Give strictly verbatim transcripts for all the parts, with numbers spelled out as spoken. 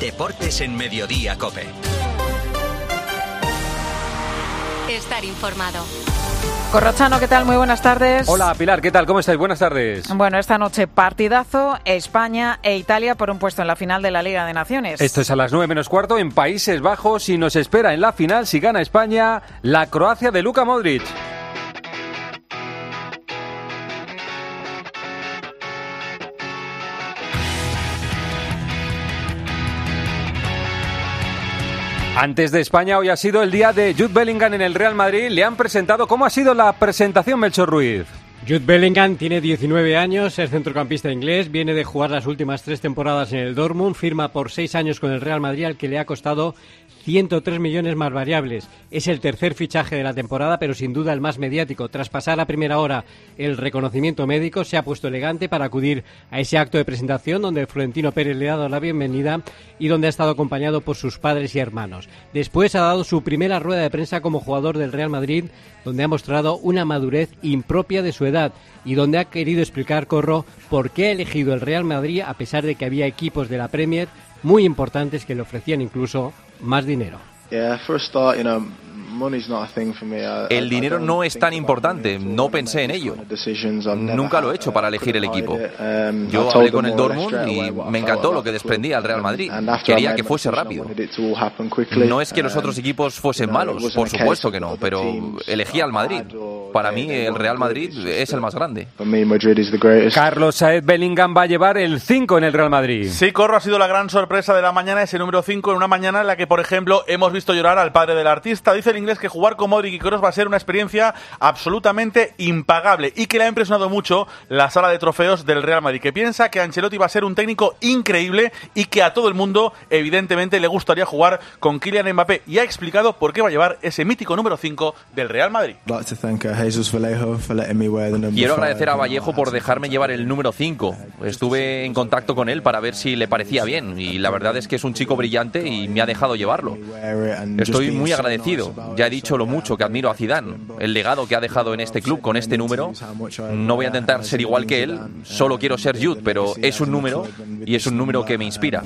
Deportes en Mediodía COPE. Estar informado. Corrochano, ¿qué tal? Muy buenas tardes. Hola, Pilar, ¿qué tal? ¿Cómo estáis? Buenas tardes. Bueno, esta noche partidazo, España e Italia por un puesto en la final de la Liga de Naciones. Esto es a las nueve menos cuarto en Países Bajos y nos espera en la final, si gana España, la Croacia de Luka Modric. Antes de España, hoy ha sido el día de Jude Bellingham en el Real Madrid. Le han presentado. ¿Cómo ha sido la presentación, Melchor Ruiz? Jude Bellingham tiene diecinueve años, es centrocampista inglés, viene de jugar las últimas tres temporadas en el Dortmund, firma por seis años con el Real Madrid, al que le ha costado ciento tres millones más variables. Es el tercer fichaje de la temporada, pero sin duda el más mediático. Tras pasar a primera hora el reconocimiento médico, se ha puesto elegante para acudir a ese acto de presentación donde Florentino Pérez le ha dado la bienvenida y donde ha estado acompañado por sus padres y hermanos. Después ha dado su primera rueda de prensa como jugador del Real Madrid, donde ha mostrado una madurez impropia de su edad y donde ha querido explicar, Corro, por qué ha elegido el Real Madrid a pesar de que había equipos de la Premier muy importantes que le ofrecían incluso más dinero. El dinero no es tan importante, no pensé en ello. Nunca lo he hecho para elegir el equipo. Yo hablé con el Dortmund y me encantó lo que desprendía el Real Madrid. Quería que fuese rápido. No es que los otros equipos fuesen malos, por supuesto que no, pero elegí al Madrid. Para mí el Real Madrid es el más grande. Carlos Saez Bellingham va a llevar el cinco en el Real Madrid. Sí, Corro, ha sido la gran sorpresa de la mañana, ese número cinco, en una mañana en la que, por ejemplo, hemos visto llorar al padre del artista. Dice el inglés que jugar con Modric y Kroos va a ser una experiencia absolutamente impagable y que le ha impresionado mucho la sala de trofeos del Real Madrid, que piensa que Ancelotti va a ser un técnico increíble y que a todo el mundo, evidentemente, le gustaría jugar con Kylian Mbappé, y ha explicado por qué va a llevar ese mítico número cinco del Real Madrid. Quiero agradecer a Vallejo por dejarme llevar el número cinco. Estuve en contacto con él para ver si le parecía bien y la verdad es que es un chico brillante y me ha dejado llevarlo. Estoy muy agradecido. Ya he dicho lo mucho que admiro a Zidane, el legado que ha dejado en este club con este número. No voy a intentar ser igual que él, solo quiero ser Jude, pero es un número y es un número que me inspira.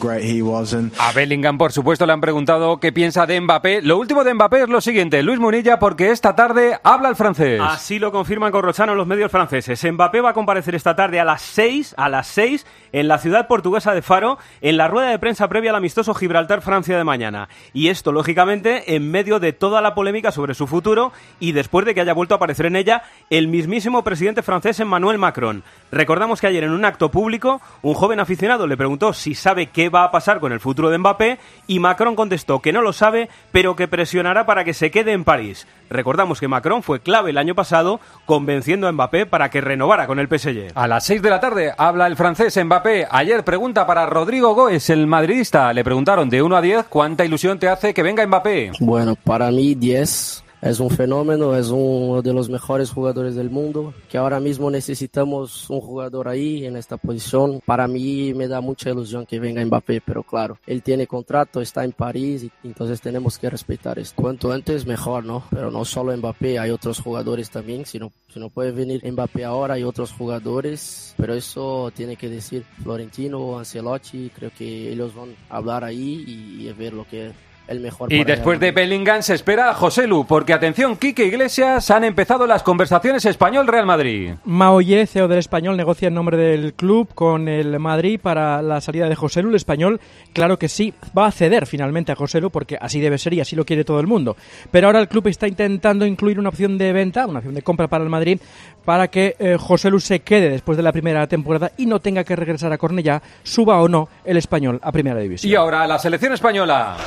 A Bellingham, por supuesto, le han preguntado qué piensa de Mbappé. Lo último de Mbappé es lo siguiente, Luis Munilla, porque esta tarde habla el francés. Así lo confirman Corrochano los medios franceses. Mbappé va a comparecer esta tarde a las seis, a las seis, en la ciudad portuguesa de Faro, en la rueda de prensa previa al amistoso Gibraltar-Francia de mañana. Y esto, lógicamente, en medio de toda la polémica sobre su futuro y después de que haya vuelto a aparecer en ella el mismísimo presidente francés Emmanuel Macron. Recordamos que ayer en un acto público un joven aficionado le preguntó si sabe qué va a pasar con el futuro de Mbappé y Macron contestó que no lo sabe, pero que presionará para que se quede en París. Recordamos que Macron fue clave el año pasado convenciendo a Mbappé para que renovara con el P S G. A las seis de la tarde habla el francés Mbappé. Ayer pregunta para Rodrigo Goes, el madridista. Le preguntaron de uno a diez cuánta ilusión te hace que venga Mbappé. Bueno, para mí diez. Es un fenómeno, es uno de los mejores jugadores del mundo, que ahora mismo necesitamos un jugador ahí en esta posición. Para mí me da mucha ilusión que venga Mbappé, pero claro, él tiene contrato, está en París, y entonces tenemos que respetar esto. Cuanto antes mejor, ¿no? Pero no solo Mbappé, hay otros jugadores también. Si no, si no puede venir Mbappé ahora, hay otros jugadores, pero eso tiene que decir Florentino, Ancelotti. Creo que ellos van a hablar ahí y, y ver lo que el mejor. Y después de Bellingham se espera a Joselu, porque atención, Quique Iglesias, han empezado las conversaciones Español-Real Madrid. Maoye, C E O del Español, negocia en nombre del club con el Madrid para la salida de Joselu. El Español, claro que sí, va a ceder finalmente a Joselu porque así debe ser y así lo quiere todo el mundo. Pero ahora el club está intentando incluir una opción de venta, una opción de compra para el Madrid, para que eh, Joselu se quede después de la primera temporada y no tenga que regresar a Cornellá, suba o no el Español a Primera División. Y ahora la selección española.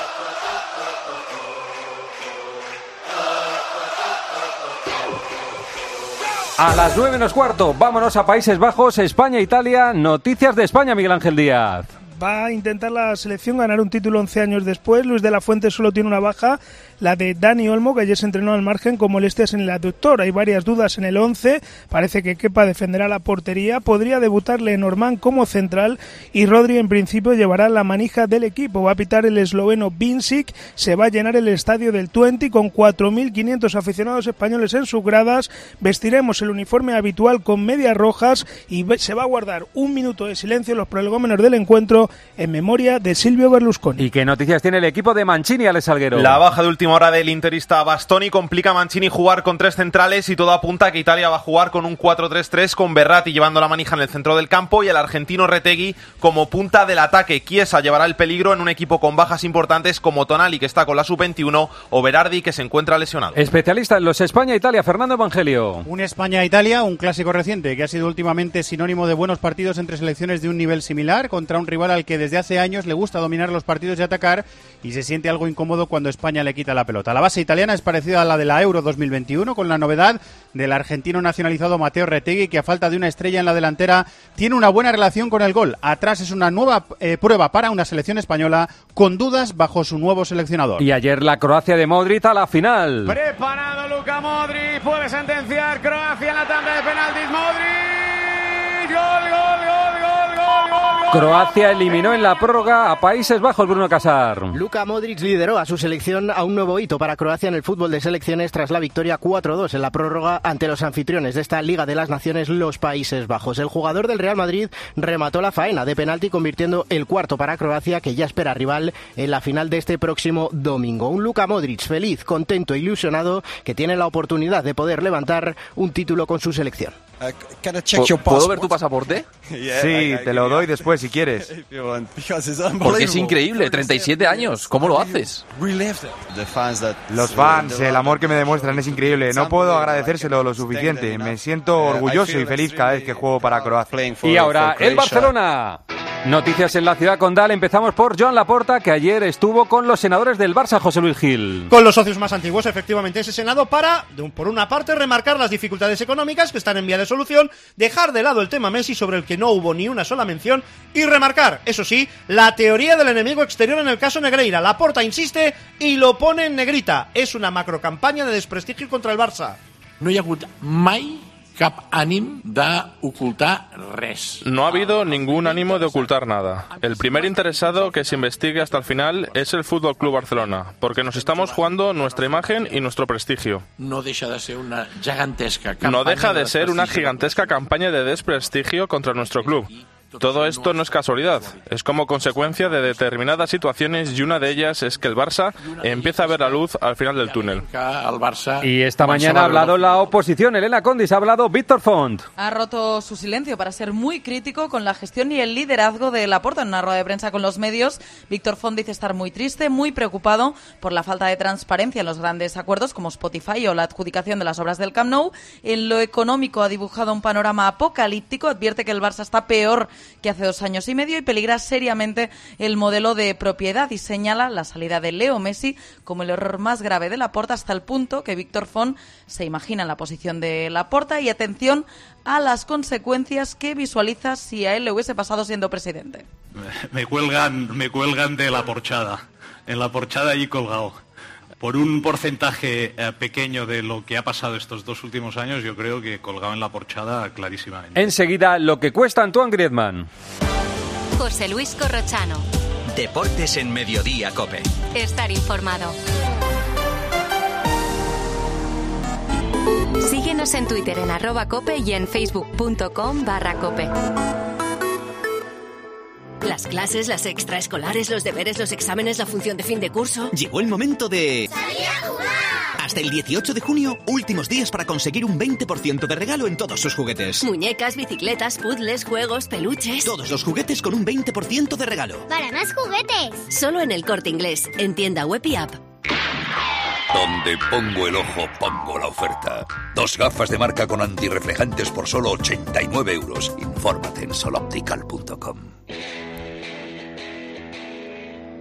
A las nueve menos cuarto, vámonos a Países Bajos, España, Italia. Noticias de España, Miguel Ángel Díaz. Va a intentar la selección ganar un título once años después. Luis de la Fuente solo tiene una baja, la de Dani Olmo, que ayer se entrenó al margen con molestias en el aductor. Hay varias dudas en el once, parece que Kepa defenderá la portería, podría debutar Lenormand como central y Rodri en principio llevará la manija del equipo. Va a pitar el esloveno Vincic, se va a llenar el estadio del Twente con cuatro mil quinientos aficionados españoles en sus gradas, vestiremos el uniforme habitual con medias rojas y se va a guardar un minuto de silencio en los prolegómenos del encuentro en memoria de Silvio Berlusconi. ¿Y qué noticias tiene el equipo de Mancini, Alex Salguero? La baja de última hora del interista Bastoni complica a Mancini jugar con tres centrales y todo apunta a que Italia va a jugar con un cuatro tres tres con Verratti llevando la manija en el centro del campo y el argentino Retegui como punta del ataque. Chiesa llevará el peligro en un equipo con bajas importantes como Tonali, que está con la sub veintiuno, o Berardi, que se encuentra lesionado. Especialista en los España-Italia, Fernando Evangelio. Un España-Italia, un clásico reciente que ha sido últimamente sinónimo de buenos partidos entre selecciones de un nivel similar contra un rival al que desde hace años le gusta dominar los partidos y atacar, y se siente algo incómodo cuando España le quita la pelota. La base italiana es parecida a la de la Euro dos mil veintiuno, con la novedad del argentino nacionalizado Matteo Retegui, que a falta de una estrella en la delantera tiene una buena relación con el gol. Atrás es una nueva eh, prueba para una selección española con dudas bajo su nuevo seleccionador. Y ayer la Croacia de Modric a la final. Preparado Luka Modric, puede sentenciar Croacia en la tanda de penaltis. Modric, gol, gol, gol, gol, gol, gol. Croacia eliminó en la prórroga a Países Bajos, Bruno Casar. Luka Modric lideró a su selección a un nuevo hito para Croacia en el fútbol de selecciones tras la victoria cuatro dos en la prórroga ante los anfitriones de esta Liga de las Naciones, los Países Bajos. El jugador del Real Madrid remató la faena de penalti, convirtiendo el cuarto para Croacia, que ya espera rival en la final de este próximo domingo. Un Luka Modric feliz, contento e ilusionado, que tiene la oportunidad de poder levantar un título con su selección. ¿Puedo ver tu pasaporte? Sí, te lo doy después si quieres. Porque es increíble, treinta y siete años. ¿Cómo lo haces? Los fans, el amor que me demuestran es increíble. No puedo agradecérselo lo suficiente. Me siento orgulloso y feliz cada vez que juego para Croacia. Y ahora, el Barcelona. Noticias en la ciudad condal. Empezamos por Joan Laporta, que ayer estuvo con los senadores del Barça, José Luis Gil. Con los socios más antiguos, efectivamente, ese senado para, de un, por una parte, remarcar las dificultades económicas que están en vía de solución, dejar de lado el tema Messi, sobre el que no hubo ni una sola mención, y remarcar, eso sí, la teoría del enemigo exterior en el caso Negreira. Laporta insiste y lo pone en negrita. Es una macrocampaña de desprestigio contra el Barça. No hi ha hagut mai cap ànim d'ocultar res. No ha habido ningún ánimo de ocultar nada. El primer interesado que se investigue hasta el final es el Fútbol Club Barcelona, porque nos estamos jugando nuestra imagen y nuestro prestigio. No deja de ser una gigantesca campaña. No deja de ser una gigantesca campaña de desprestigio contra nuestro club. Todo esto no es casualidad, es como consecuencia de determinadas situaciones, y una de ellas es que el Barça empieza a ver la luz al final del túnel. Y esta mañana ha hablado la oposición. Elena Condis, ha hablado Víctor Font. Ha roto su silencio para ser muy crítico con la gestión y el liderazgo de Laporta en una rueda de prensa con los medios. Víctor Font dice estar muy triste, muy preocupado por la falta de transparencia en los grandes acuerdos como Spotify o la adjudicación de las obras del Camp Nou. En lo económico ha dibujado un panorama apocalíptico, advierte que el Barça está peor que hace dos años y medio y peligra seriamente el modelo de propiedad, y señala la salida de Leo Messi como el error más grave de Laporta, hasta el punto que Víctor Font se imagina en la posición de Laporta y atención a las consecuencias que visualiza si a él le hubiese pasado siendo presidente. Me cuelgan, me cuelgan de la porchada, en la porchada allí colgado. Por un porcentaje eh, pequeño de lo que ha pasado estos dos últimos años, yo creo que colgado en la porchada clarísimamente. Enseguida, lo que cuesta Antoine Griezmann. José Luis Corrochano. Deportes en Mediodía COPE. Estar informado. Síguenos en Twitter en arroba cope y en facebook.com barra cope. Las clases, las extraescolares, los deberes, los exámenes, la función de fin de curso. Llegó el momento de... ¡salir a jugar! Hasta el dieciocho de junio, últimos días para conseguir un veinte por ciento de regalo en todos sus juguetes. Muñecas, bicicletas, puzzles, juegos, peluches... Todos los juguetes con un veinte por ciento de regalo. ¡Para más juguetes! Solo en El Corte Inglés, en tienda web y app. Donde pongo el ojo, pongo la oferta. Dos gafas de marca con antirreflejantes por solo ochenta y nueve euros. Infórmate en soloptical punto com.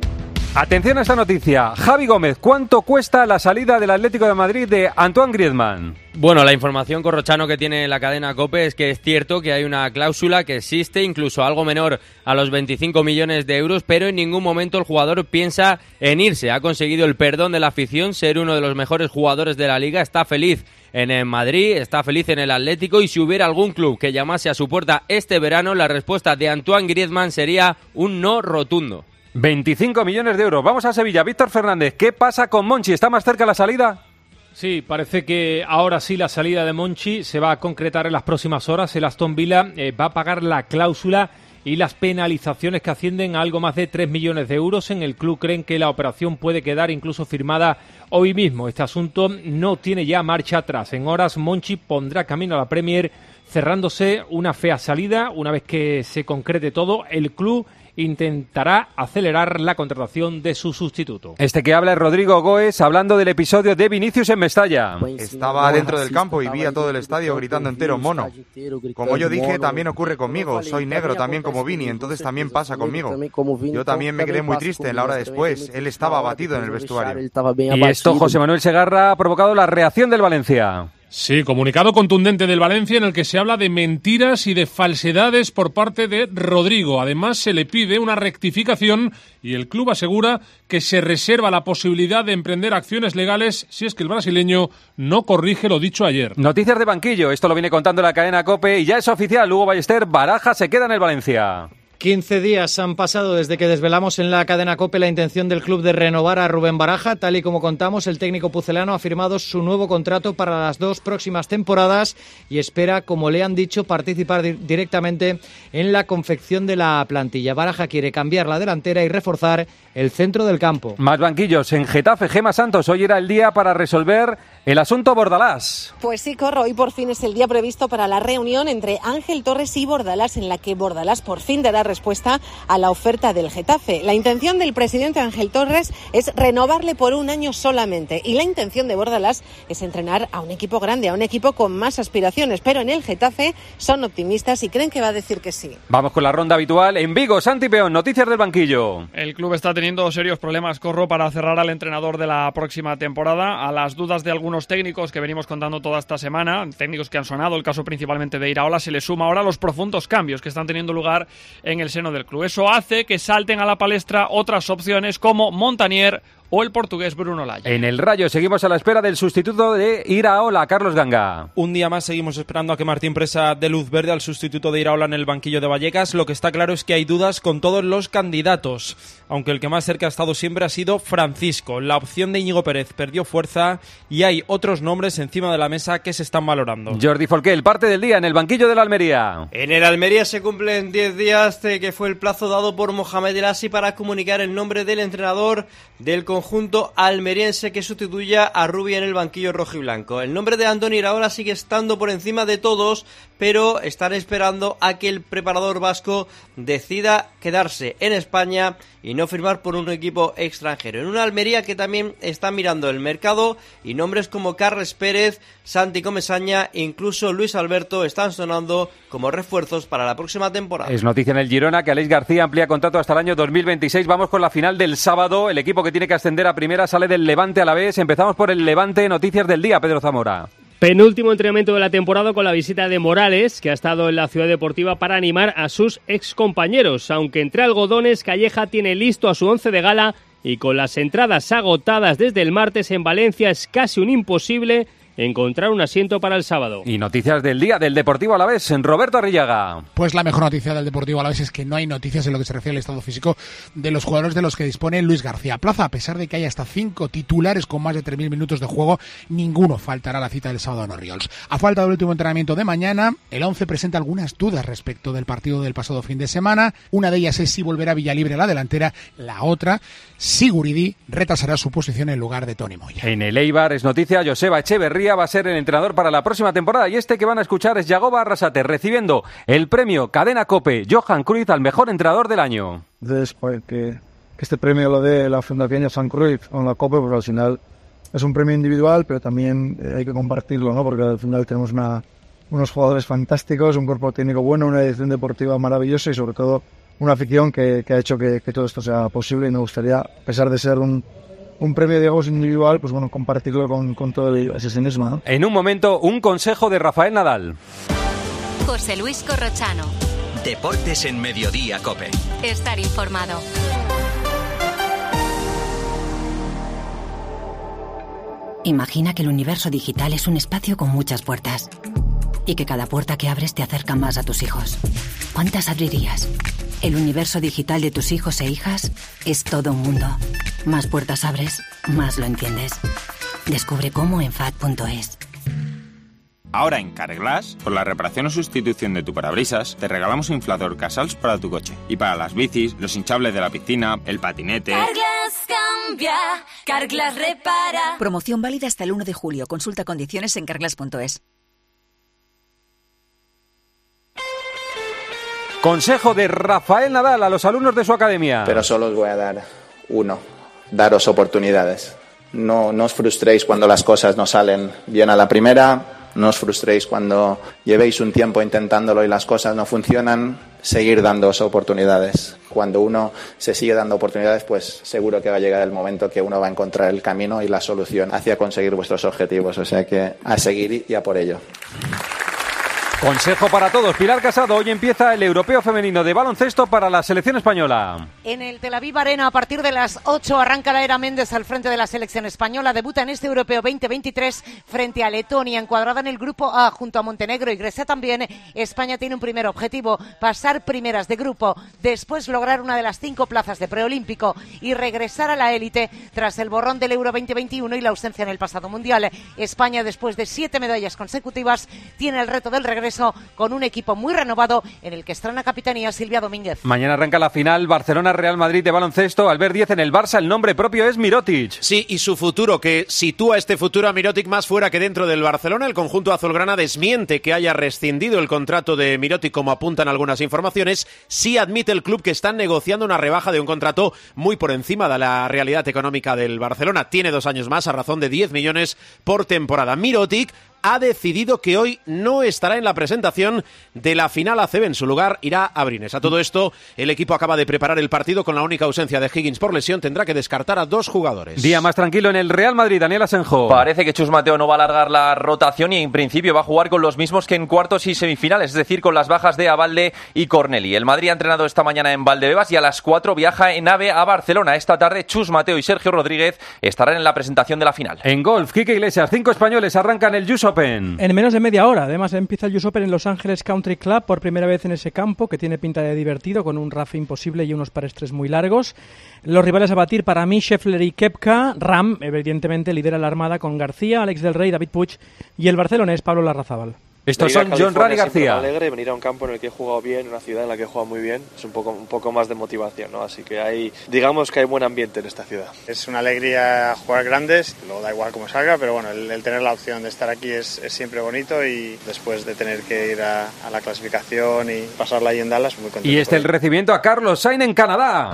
Atención a esta noticia. Javi Gómez, ¿cuánto cuesta la salida del Atlético de Madrid de Antoine Griezmann? Bueno, la información, Corrochano, que tiene la cadena COPE es que es cierto que hay una cláusula que existe, incluso algo menor a los veinticinco millones de euros, pero en ningún momento el jugador piensa en irse. Ha conseguido el perdón de la afición, ser uno de los mejores jugadores de la Liga, está feliz en el Madrid, está feliz en el Atlético, y si hubiera algún club que llamase a su puerta este verano, la respuesta de Antoine Griezmann sería un no rotundo. veinticinco millones de euros. Vamos a Sevilla. Víctor Fernández, ¿qué pasa con Monchi? ¿Está más cerca la salida? Sí, parece que ahora sí la salida de Monchi se va a concretar en las próximas horas. El Aston Villa eh, va a pagar la cláusula y las penalizaciones que ascienden a algo más de tres millones de euros. En el club creen que la operación puede quedar incluso firmada hoy mismo. Este asunto no tiene ya marcha atrás. En horas Monchi pondrá camino a la Premier, cerrándose una fea salida. Una vez que se concrete todo, el club intentará acelerar la contratación de su sustituto. Este que habla es Rodrigo Goes, hablando del episodio de Vinicius en Mestalla. Estaba dentro del campo y vi a todo el estadio gritando entero mono. Como yo dije, también ocurre conmigo. Soy negro también como Vini, entonces también pasa conmigo. Yo también me quedé muy triste en la hora después. Él estaba abatido en el vestuario. Y esto, José Manuel Segarra, ha provocado la reacción del Valencia. Sí, comunicado contundente del Valencia en el que se habla de mentiras y de falsedades por parte de Rodrigo. Además, se le pide una rectificación y el club asegura que se reserva la posibilidad de emprender acciones legales si es que el brasileño no corrige lo dicho ayer. Noticias de banquillo. Esto lo viene contando la cadena COPE y ya es oficial. Hugo Ballester, Baraja se queda en el Valencia. quince días han pasado desde que desvelamos en la cadena COPE la intención del club de renovar a Rubén Baraja. Tal y como contamos, el técnico pucelano ha firmado su nuevo contrato para las dos próximas temporadas y espera, como le han dicho, participar di- directamente en la confección de la plantilla. Baraja quiere cambiar la delantera y reforzar el centro del campo. Más banquillos. En Getafe, Gema Santos, hoy era el día para resolver el asunto Bordalás. Pues sí, Corro, hoy por fin es el día previsto para la reunión entre Ángel Torres y Bordalás, en la que Bordalás por fin dará respuesta a la oferta del Getafe. La intención del presidente Ángel Torres es renovarle por un año solamente, y la intención de Bordalás es entrenar a un equipo grande, a un equipo con más aspiraciones, pero en el Getafe son optimistas y creen que va a decir que sí. Vamos con la ronda habitual. En Vigo, Santi Peón, noticias del banquillo. El club está teniendo serios problemas, Corro, para cerrar al entrenador de la próxima temporada. A las dudas de algunos técnicos que venimos contando toda esta semana, técnicos que han sonado, el caso principalmente de Iraola, se le suma ahora los profundos cambios que están teniendo lugar en el seno del club. Eso hace que salten a la palestra otras opciones como Montanier o el portugués Bruno Lage. En el Rayo seguimos a la espera del sustituto de Iraola, Carlos Ganga. Un día más seguimos esperando a que Martín Presa dé luz verde al sustituto de Iraola en el banquillo de Vallecas. Lo que está claro es que hay dudas con todos los candidatos, aunque el que más cerca ha estado siempre ha sido Francisco. La opción de Íñigo Pérez perdió fuerza y hay otros nombres encima de la mesa que se están valorando. Jordi Folqué, el parte del día en el banquillo de la Almería. En el Almería se cumplen diez días de que fue el plazo dado por Mohamed El Assi para comunicar el nombre del entrenador del conjunto almeriense que sustituya a Rubi en el banquillo rojiblanco. El nombre de Andoni Iraola sigue estando por encima de todos, pero están esperando a que el preparador vasco decida quedarse en España y no firmar por un equipo extranjero. En una Almería que también está mirando el mercado y nombres como Carles Pérez, Santi Comesaña e incluso Luis Alberto están sonando como refuerzos para la próxima temporada. Es noticia en el Girona que Aleix García amplía contrato hasta el año dos mil veintiséis. Vamos con la final del sábado. El equipo que tiene que ascender a primera sale del Levante a la vez. Empezamos por el Levante. Noticias del día, Pedro Zamora. Penúltimo entrenamiento de la temporada con la visita de Morales, que ha estado en la Ciudad Deportiva para animar a sus excompañeros. Aunque entre algodones, Calleja tiene listo a su once de gala y con las entradas agotadas desde el martes en Valencia es casi un imposible encontrar un asiento para el sábado. Y noticias del día del Deportivo Alavés, en Roberto Arrillaga. Pues la mejor noticia del Deportivo Alavés es que no hay noticias en lo que se refiere al estado físico de los jugadores de los que dispone Luis García Plaza. A pesar de que hay hasta cinco titulares con más de tres mil minutos de juego, ninguno faltará a la cita del sábado en Orriols. A falta del último entrenamiento de mañana, el once presenta algunas dudas respecto del partido del pasado fin de semana. Una de ellas es si volverá Villalibre a la delantera. La otra, si Guridi retrasará su posición en lugar de Toni Moya. En el Eibar es noticia, Joseba Echeverría va a ser el entrenador para la próxima temporada y este que van a escuchar es Yagoba Arrasate, recibiendo el premio Cadena COPE Johan Cruyff al mejor entrenador del año. Entonces, pues, que, que este premio lo dé la Fundación Johan Cruyff con la COPE, porque al final es un premio individual, pero también eh, hay que compartirlo, ¿no? Porque al final tenemos una, unos jugadores fantásticos, un cuerpo técnico bueno, una edición deportiva maravillosa y sobre todo una afición que, que ha hecho que, que todo esto sea posible, y me gustaría, a pesar de ser un, un premio, digamos, individual, pues bueno, compartirlo con, con todo el asesinismo, ¿no? En un momento, un consejo de Rafael Nadal. José Luis Corrochano. Deportes en Mediodía COPE. Estar informado. Imagina que el universo digital es un espacio con muchas puertas y que cada puerta que abres te acerca más a tus hijos. ¿Cuántas abrirías? El universo digital de tus hijos e hijas es todo un mundo. Más puertas abres, más lo entiendes. Descubre cómo en F A D punto es. Ahora en Carglass, por la reparación o sustitución de tu parabrisas, te regalamos un inflador Casals para tu coche. Y para las bicis, los hinchables de la piscina, el patinete... Carglass cambia, Carglass repara. Promoción válida hasta el uno de julio. Consulta condiciones en carglass punto es. Consejo de Rafael Nadal a los alumnos de su academia. Pero solo os voy a dar uno. Daros oportunidades. No, no os frustréis cuando las cosas no salen bien a la primera. No os frustréis cuando llevéis un tiempo intentándolo y las cosas no funcionan. Seguir dándoos oportunidades. Cuando uno se sigue dando oportunidades, pues seguro que va a llegar el momento que uno va a encontrar el camino y la solución hacia conseguir vuestros objetivos. O sea que a seguir y a por ello. Consejo para todos. Pilar Casado, hoy empieza el Europeo Femenino de Baloncesto para la selección española. En el Tel Aviv Arena, a partir de las ocho, arranca la era Méndez al frente de la selección española. Debuta en este Europeo veinte veintitrés frente a Letonia, encuadrada en el Grupo A junto a Montenegro y Grecia también. España tiene un primer objetivo, pasar primeras de grupo, después lograr una de las cinco plazas de preolímpico y regresar a la élite tras el borrón del Euro veinte veintiuno y la ausencia en el pasado Mundial. España, después de siete medallas consecutivas, tiene el reto del regreso con un equipo muy renovado en el que estrena capitanía Silvia Domínguez. Mañana arranca la final Barcelona-Real Madrid de baloncesto. Al ver diez en el Barça, el nombre propio es Mirotic. Sí, y su futuro, que sitúa este futuro a Mirotic más fuera que dentro del Barcelona. El conjunto azulgrana desmiente que haya rescindido el contrato de Mirotic, como apuntan algunas informaciones. Sí admite el club que están negociando una rebaja de un contrato muy por encima de la realidad económica del Barcelona. Tiene dos años más a razón de diez millones por temporada. Mirotic ha decidido que hoy no estará en la presentación de la final A C B. En su lugar irá a Brines. A todo esto, el equipo acaba de preparar el partido con la única ausencia de Higgins por lesión. Tendrá que descartar a dos jugadores. Día más tranquilo en el Real Madrid. Daniel Asenjo. Parece que Chus Mateo no va a alargar la rotación y en principio va a jugar con los mismos que en cuartos y semifinales, es decir, con las bajas de Abalde y Corneli. El Madrid ha entrenado esta mañana en Valdebebas y a las cuatro viaja en AVE a Barcelona. Esta tarde Chus Mateo y Sergio Rodríguez estarán en la presentación de la final. En golf, Quique Iglesias, cinco españoles arrancan el U S Open. En menos de media hora. Además, empieza el U S Open en Los Ángeles Country Club por primera vez en ese campo, que tiene pinta de divertido, con un rough imposible y unos pares tres muy largos. Los rivales a batir para mí, Scheffler y Koepka. Ram, evidentemente, lidera la armada con García, Alex del Rey, David Puig y el barcelonés Pablo Larrazábal. Estos son John Ram y García. Me alegre venir a un campo en el que he jugado bien, una ciudad en la que he jugado muy bien, es un poco, un poco más de motivación, ¿no? Así que hay, digamos que hay buen ambiente en esta ciudad. Es una alegría jugar grandes, luego da igual cómo salga, pero bueno, el, el tener la opción de estar aquí es, es siempre bonito, y después de tener que ir a, a la clasificación y pasarla ahí en Dallas, muy contento. Y este el recibimiento a Carlos Sainz en Canadá.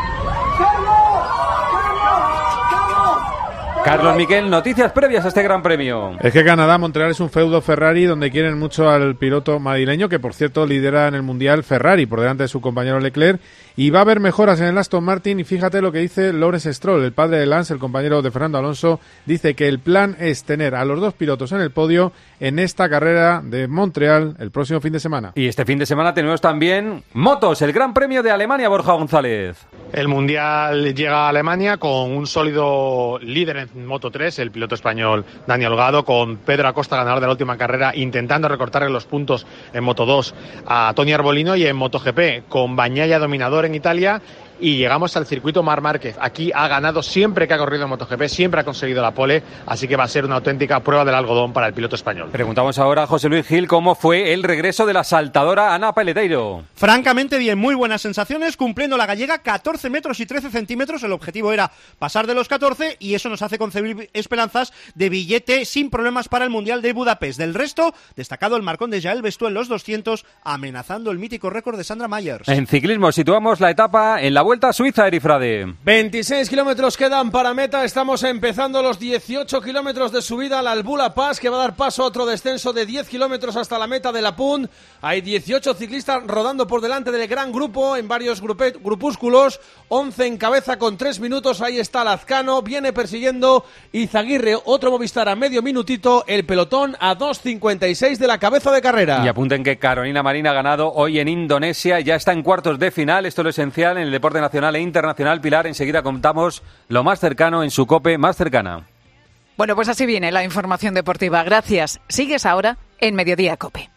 Carlos Miquel, noticias previas a este Gran Premio. Es que Canadá-Montreal es un feudo Ferrari donde quieren mucho al piloto madrileño, que por cierto lidera en el Mundial Ferrari por delante de su compañero Leclerc, y va a haber mejoras en el Aston Martin. Y fíjate lo que dice Lawrence Stroll, el padre de Lance, el compañero de Fernando Alonso. Dice que el plan es tener a los dos pilotos en el podio en esta carrera de Montreal el próximo fin de semana. Y este fin de semana tenemos también motos, el Gran Premio de Alemania, Borja González. El Mundial llega a Alemania con un sólido líder en Moto tres, el piloto español Dani Holgado, con Pedro Acosta, ganador de la última carrera, intentando recortarle los puntos en Moto dos a Tony Arbolino, y en MotoGP con Bagnaia dominador en Italia. Y llegamos al circuito Marc Márquez. Aquí ha ganado siempre que ha corrido en MotoGP, siempre ha conseguido la pole, así que va a ser una auténtica prueba del algodón para el piloto español. Preguntamos ahora a José Luis Gil cómo fue el regreso de la saltadora Ana Peleteiro. Francamente bien, muy buenas sensaciones, cumpliendo la gallega catorce metros y trece centímetros. El objetivo era pasar de los catorce y eso nos hace concebir esperanzas de billete sin problemas para el Mundial de Budapest. Del resto, destacado el marcón de Jael Bestú en los doscientos, amenazando el mítico récord de Sandra Myers. En ciclismo situamos la etapa en la Vuelta a Suiza, Erifrade. veintiséis kilómetros quedan para meta, estamos empezando los dieciocho kilómetros de subida al Albula Pass, que va a dar paso a otro descenso de diez kilómetros hasta la meta de la Punt. Hay dieciocho ciclistas rodando por delante del gran grupo en varios grupe- grupúsculos, once en cabeza con tres minutos, ahí está Lazcano, viene persiguiendo Izaguirre, otro Movistar a medio minutito, el pelotón a dos cincuenta y seis de la cabeza de carrera. Y apunten que Carolina Marín ha ganado hoy en Indonesia, ya está en cuartos de final, esto es lo esencial en el deporte nacional e internacional. Pilar, enseguida contamos lo más cercano en su COPE más cercana. Bueno, pues así viene la información deportiva. Gracias. Sigues ahora en Mediodía COPE.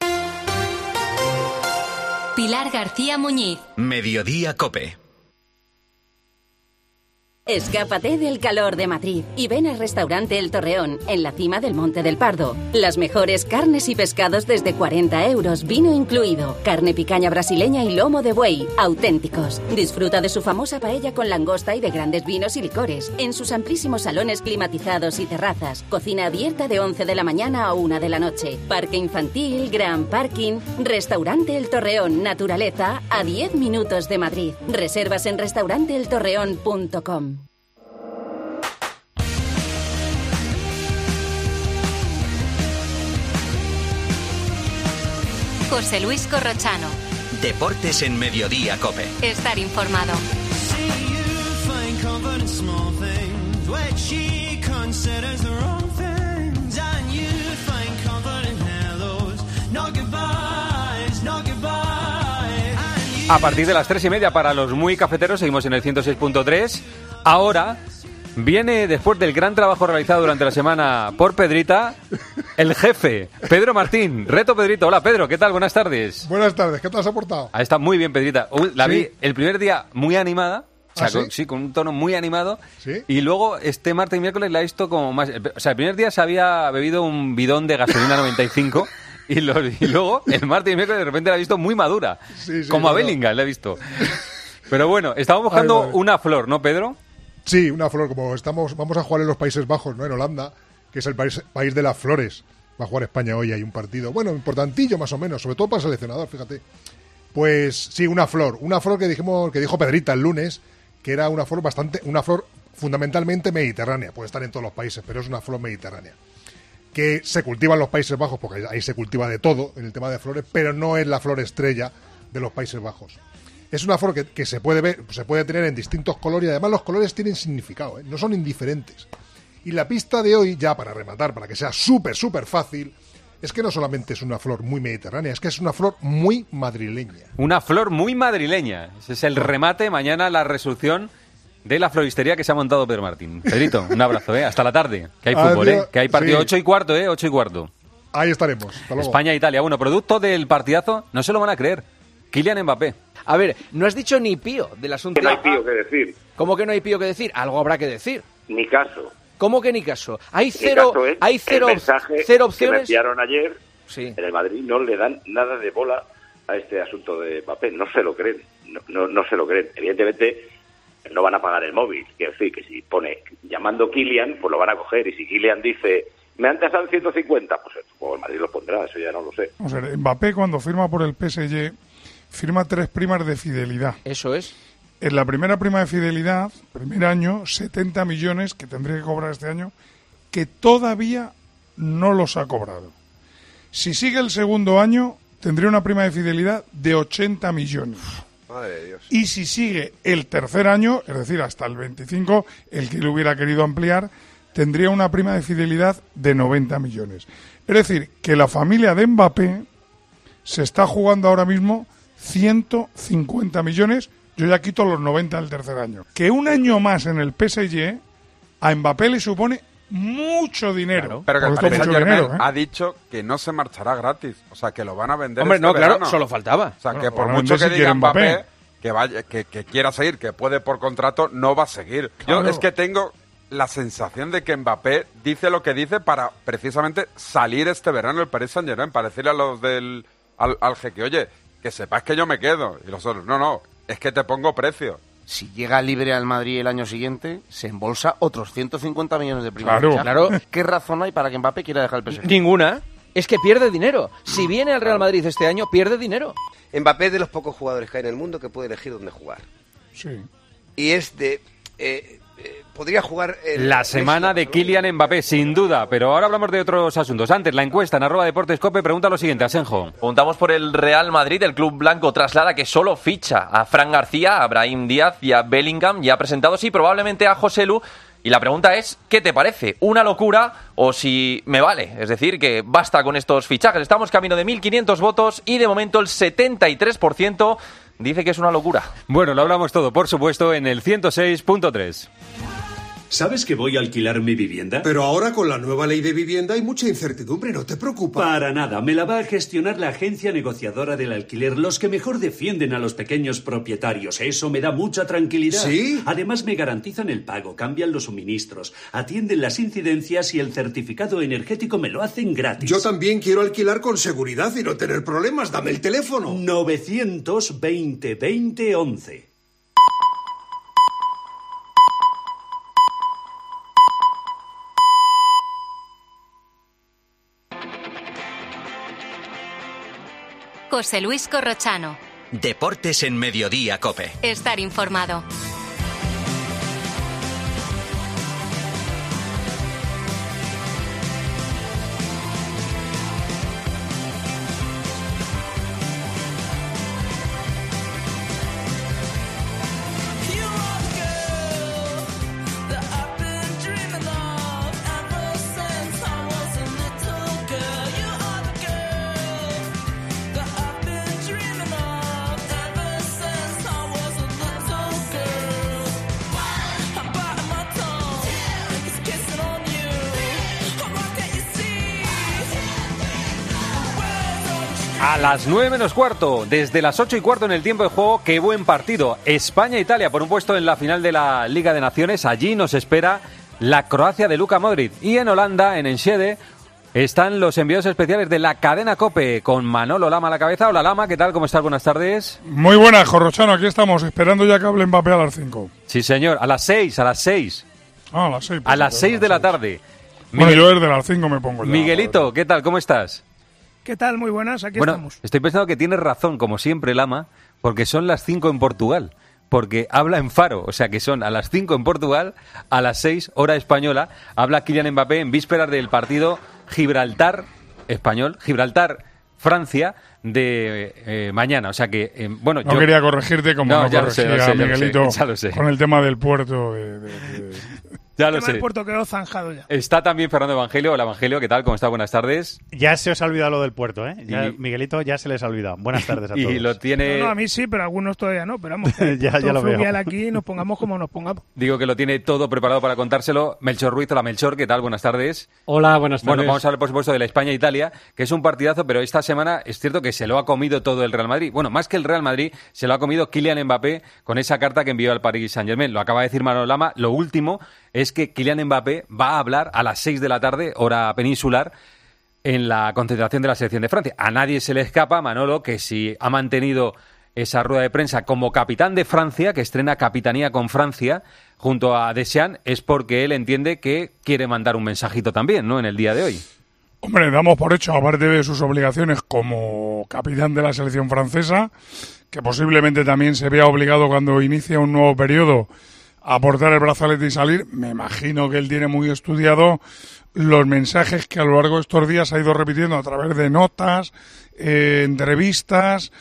Pilar García Muñiz. Mediodía COPE. Escápate del calor de Madrid y ven al restaurante El Torreón, en la cima del Monte del Pardo. Las mejores carnes y pescados desde cuarenta euros, vino incluido. Carne picaña brasileña y lomo de buey, auténticos. Disfruta de su famosa paella con langosta y de grandes vinos y licores, en sus amplísimos salones climatizados y terrazas. Cocina abierta de once de la mañana a una de la noche. Parque infantil, gran parking. Restaurante El Torreón, naturaleza, a diez minutos de Madrid. Reservas en restaurante el torreón punto com. José Luis Corrochano. Deportes en Mediodía COPE. Estar informado. A partir de las tres y media para los muy cafeteros, seguimos en el ciento seis punto tres. Ahora viene, después del gran trabajo realizado durante la semana por Pedrita, el jefe, Pedro Martín. Reto Pedrito. Hola Pedro, ¿qué tal? Buenas tardes. Buenas tardes, ¿qué te has aportado? Ah, está muy bien Pedrita. Uy, la ¿Sí? vi el primer día muy animada. O sea, ¿Ah, sí? con, sí, con un tono muy animado. ¿Sí? Y luego este martes y miércoles la he visto como más... O sea, el primer día se había bebido un bidón de gasolina noventa y cinco y, lo, y luego el martes y miércoles de repente la he visto muy madura. Sí, sí, como a claro. Bellingham la he visto. Pero bueno, estamos buscando Ay, vale. una flor, ¿no, Pedro? Sí, una flor, como estamos, vamos a jugar en los Países Bajos, ¿no? En Holanda, que es el país, país de las flores. Va a jugar España hoy, hay un partido, bueno, importantillo más o menos, sobre todo para el seleccionador, fíjate. Pues sí, una flor, una flor que dijimos, que dijo Pedrita el lunes, que era una flor bastante, una flor fundamentalmente mediterránea, puede estar en todos los países, pero es una flor mediterránea, que se cultiva en los Países Bajos, porque ahí se cultiva de todo en el tema de flores, pero no es la flor estrella de los Países Bajos. Es una flor que, que se puede ver, se puede tener en distintos colores, y además los colores tienen significado, ¿eh? No son indiferentes. Y la pista de hoy, ya para rematar, para que sea súper, súper fácil, es que no solamente es una flor muy mediterránea, es que es una flor muy madrileña. Una flor muy madrileña. Ese es el remate. Mañana la resolución de la floristería que se ha montado Pedro Martín. Pedrito, un abrazo, ¿eh? Hasta la tarde. Que hay fútbol, Adiós. ¿eh? Que hay partido Sí. ocho y cuarto, ¿eh? Ocho y cuarto. Ahí estaremos. Hasta luego. España-Italia. Bueno, producto del partidazo, no se lo van a creer. Kylian Mbappé. A ver, no has dicho ni pío del asunto. Que no hay pío que decir. ¿Cómo que no hay pío que decir? Algo habrá que decir. Ni caso. ¿Cómo que ni caso? Hay Ni cero, caso es hay cero, el mensaje cero que me opciones. enviaron ayer. Sí. En el Madrid no le dan nada de bola a este asunto de Mbappé. No se lo creen. No, no, no se lo creen. Evidentemente no van a pagar el móvil. Quiero decir que si pone llamando Kylian, pues lo van a coger. Y si Kylian dice, me han tasado en ciento cincuenta, pues el Madrid lo pondrá. Eso ya no lo sé. O sea, Mbappé cuando firma por el P S G firma tres primas de fidelidad. Eso es. En la primera prima de fidelidad, primer año, setenta millones que tendría que cobrar este año, que todavía no los ha cobrado. Si sigue el segundo año, tendría una prima de fidelidad de ochenta millones. Madre de Dios. Y si sigue el tercer año, es decir, hasta el veinticinco, el que lo hubiera querido ampliar, tendría una prima de fidelidad de noventa millones. Es decir, que la familia de Mbappé se está jugando ahora mismo ciento cincuenta millones, yo ya quito los noventa del tercer año. Que un año más en el P S G a Mbappé le supone mucho dinero. Pero que el Porque Paris esto es mucho Saint-Germain dinero, ¿eh? ha dicho que no se marchará gratis. O sea, que lo van a vender. Hombre, este no, claro, verano. solo faltaba. O sea, Bueno, que por van a mucho vender que si diga quiere Mbappé, Mbappé. que, vaya, que, que quiera seguir, que puede por contrato, no va a seguir. Claro. Yo es que tengo la sensación de que Mbappé dice lo que dice para precisamente salir este verano del Paris Saint-Germain, para decirle a los del al, al jeque, oye, que sepas que yo me quedo. Y los otros, no, no, es que te pongo precio. Si llega libre al Madrid el año siguiente, se embolsa otros ciento cincuenta millones de prima. Claro. Claro. ¿Qué razón hay para que Mbappé quiera dejar el P S G? Ninguna. Es que pierde dinero. Si viene al Real Madrid este año, pierde dinero. Mbappé es de los pocos jugadores que hay en el mundo que puede elegir dónde jugar. Sí. Y es de... Eh, eh, podría jugar... El la semana de Kylian Mbappé, sin duda. Pero ahora hablamos de otros asuntos. Antes, la encuesta en arroba Deportes Cope pregunta lo siguiente, Asenjo. Preguntamos por el Real Madrid. El club blanco traslada que solo ficha a Fran García, a Brahim Díaz y a Bellingham. Ya ha presentado, sí, probablemente a Joselu. Y la pregunta es, ¿qué te parece? ¿Una locura o si me vale? Es decir, que basta con estos fichajes. Estamos camino de mil quinientos votos y de momento el setenta y tres por ciento dice que es una locura. Bueno, lo hablamos todo, por supuesto, en el ciento seis punto tres. ¿Sabes que voy a alquilar mi vivienda? Pero ahora con la nueva ley de vivienda hay mucha incertidumbre, ¿no te preocupa? Para nada, me la va a gestionar la agencia negociadora del alquiler, los que mejor defienden a los pequeños propietarios. Eso me da mucha tranquilidad. ¿Sí? Además me garantizan el pago, cambian los suministros, atienden las incidencias y el certificado energético me lo hacen gratis. Yo también quiero alquilar con seguridad y no tener problemas. Dame el teléfono. novecientos veinte veinte once. José Luis Corrochano. Deportes en Mediodía Cope. Estar informado. A las nueve menos cuarto, desde las ocho y cuarto en el tiempo de juego, qué buen partido. España-Italia por un puesto en la final de la Liga de Naciones. Allí nos espera la Croacia de Luka Modric. Y en Holanda, en Enschede, están los enviados especiales de la cadena COPE con Manolo Lama a la cabeza. Hola Lama, ¿qué tal? ¿Cómo estás? Buenas tardes. Muy buenas, Corrochano. Aquí estamos esperando ya que hable Mbappé a las cinco. Sí, señor. A las seis, a las seis. Ah, a las seis. A las seis de la tarde. Bueno, Miguel... yo desde las cinco me pongo ya. Miguelito, ¿qué tal? ¿Cómo estás? ¿Qué tal? Muy buenas, aquí bueno, estamos. Estoy pensando que tienes razón, como siempre, Lama, porque son las cinco en Portugal, porque habla en Faro, o sea que son a las cinco en Portugal, a las seis, hora española, habla Kylian Mbappé en vísperas del partido Gibraltar-Español, Gibraltar-Francia de eh, mañana, o sea que, eh, bueno... No yo... quería corregirte como no, no corregía sé, sé, Miguelito ya lo sé. Con el tema del puerto de... de, de... Ya el lo tema sé. del puerto quedó zanjado ya. Está también Fernando Evangelio. Hola Evangelio, ¿qué tal? ¿Cómo está? Buenas tardes. Ya se os ha olvidado lo del puerto, ¿eh? Ya, Y... Miguelito, ya se les ha olvidado. Buenas tardes a todos. Y lo tiene... No, no, a mí sí, pero a algunos todavía no. Pero vamos, ya, ya lo veo. Aquí nos pongamos como nos pongamos. Digo que lo tiene todo preparado para contárselo. Melchor Ruiz, hola Melchor, ¿qué tal? Buenas tardes. Hola, buenas tardes. Bueno, vamos a hablar por supuesto de la España-Italia, que es un partidazo, pero esta semana es cierto que se lo ha comido todo el Real Madrid. Bueno, más que el Real Madrid, se lo ha comido Kylian Mbappé con esa carta que envió al Paris Saint-Germain. Lo acaba de decir Manolo Lama. Lo último es que Kylian Mbappé va a hablar a las seis de la tarde, hora peninsular, en la concentración de la selección de Francia. A nadie se le escapa, Manolo, que si ha mantenido esa rueda de prensa como capitán de Francia, que estrena capitanía con Francia, junto a Deschamps, es porque él entiende que quiere mandar un mensajito también, ¿no?, en el día de hoy. Hombre, damos por hecho, aparte de sus obligaciones como capitán de la selección francesa, que posiblemente también se vea obligado cuando inicia un nuevo periodo a aportar el brazalete y salir. Me imagino que él tiene muy estudiado los mensajes que a lo largo de estos días ha ido repitiendo a través de notas, eh, entrevistas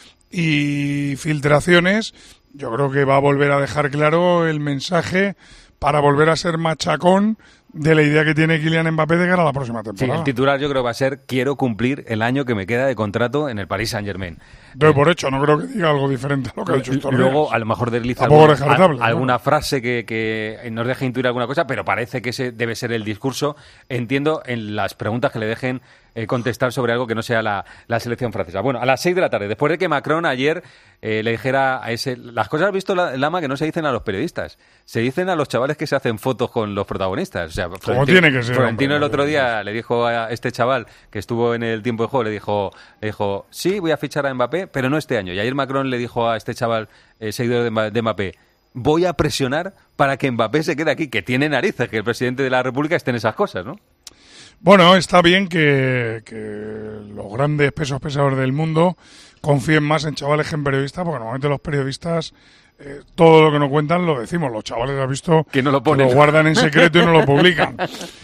y filtraciones. Yo creo que va a volver a dejar claro el mensaje para volver a ser machacón de la idea que tiene Kylian Mbappé de cara a la próxima temporada. Sí, el titular yo creo que va a ser: quiero cumplir el año que me queda de contrato en el Paris Saint-Germain. Doy por hecho, no creo que diga algo diferente a lo que ha dicho estos Luego, días. a lo mejor desliza Tampoco alguna, descartable, a, alguna ¿no? frase que, que nos deje intuir alguna cosa, pero parece que ese debe ser el discurso. Entiendo en las preguntas que le dejen eh, contestar sobre algo que no sea la, la selección francesa. Bueno, a las seis de la tarde, después de que Macron ayer eh, le dijera a ese... Las cosas, has visto, Lama, que no se dicen a los periodistas, se dicen a los chavales que se hacen fotos con los protagonistas. O sea, Como Florentino, tiene que ser. Florentino hombre, el otro día le dijo a este chaval que estuvo en el tiempo de juego, le dijo, le dijo, sí, voy a fichar a Mbappé, pero no este año. Y ayer Macron le dijo a este chaval, eh, seguidor de Mbappé, voy a presionar para que Mbappé se quede aquí, que tiene narices que el presidente de la República esté en esas cosas, ¿no? Bueno, está bien que, que los grandes pesos pesados del mundo confíen más en chavales que en periodistas, porque normalmente los periodistas eh, todo lo que nos cuentan lo decimos. Los chavales, has visto, que no lo ponen, que lo guardan en secreto y no lo publican.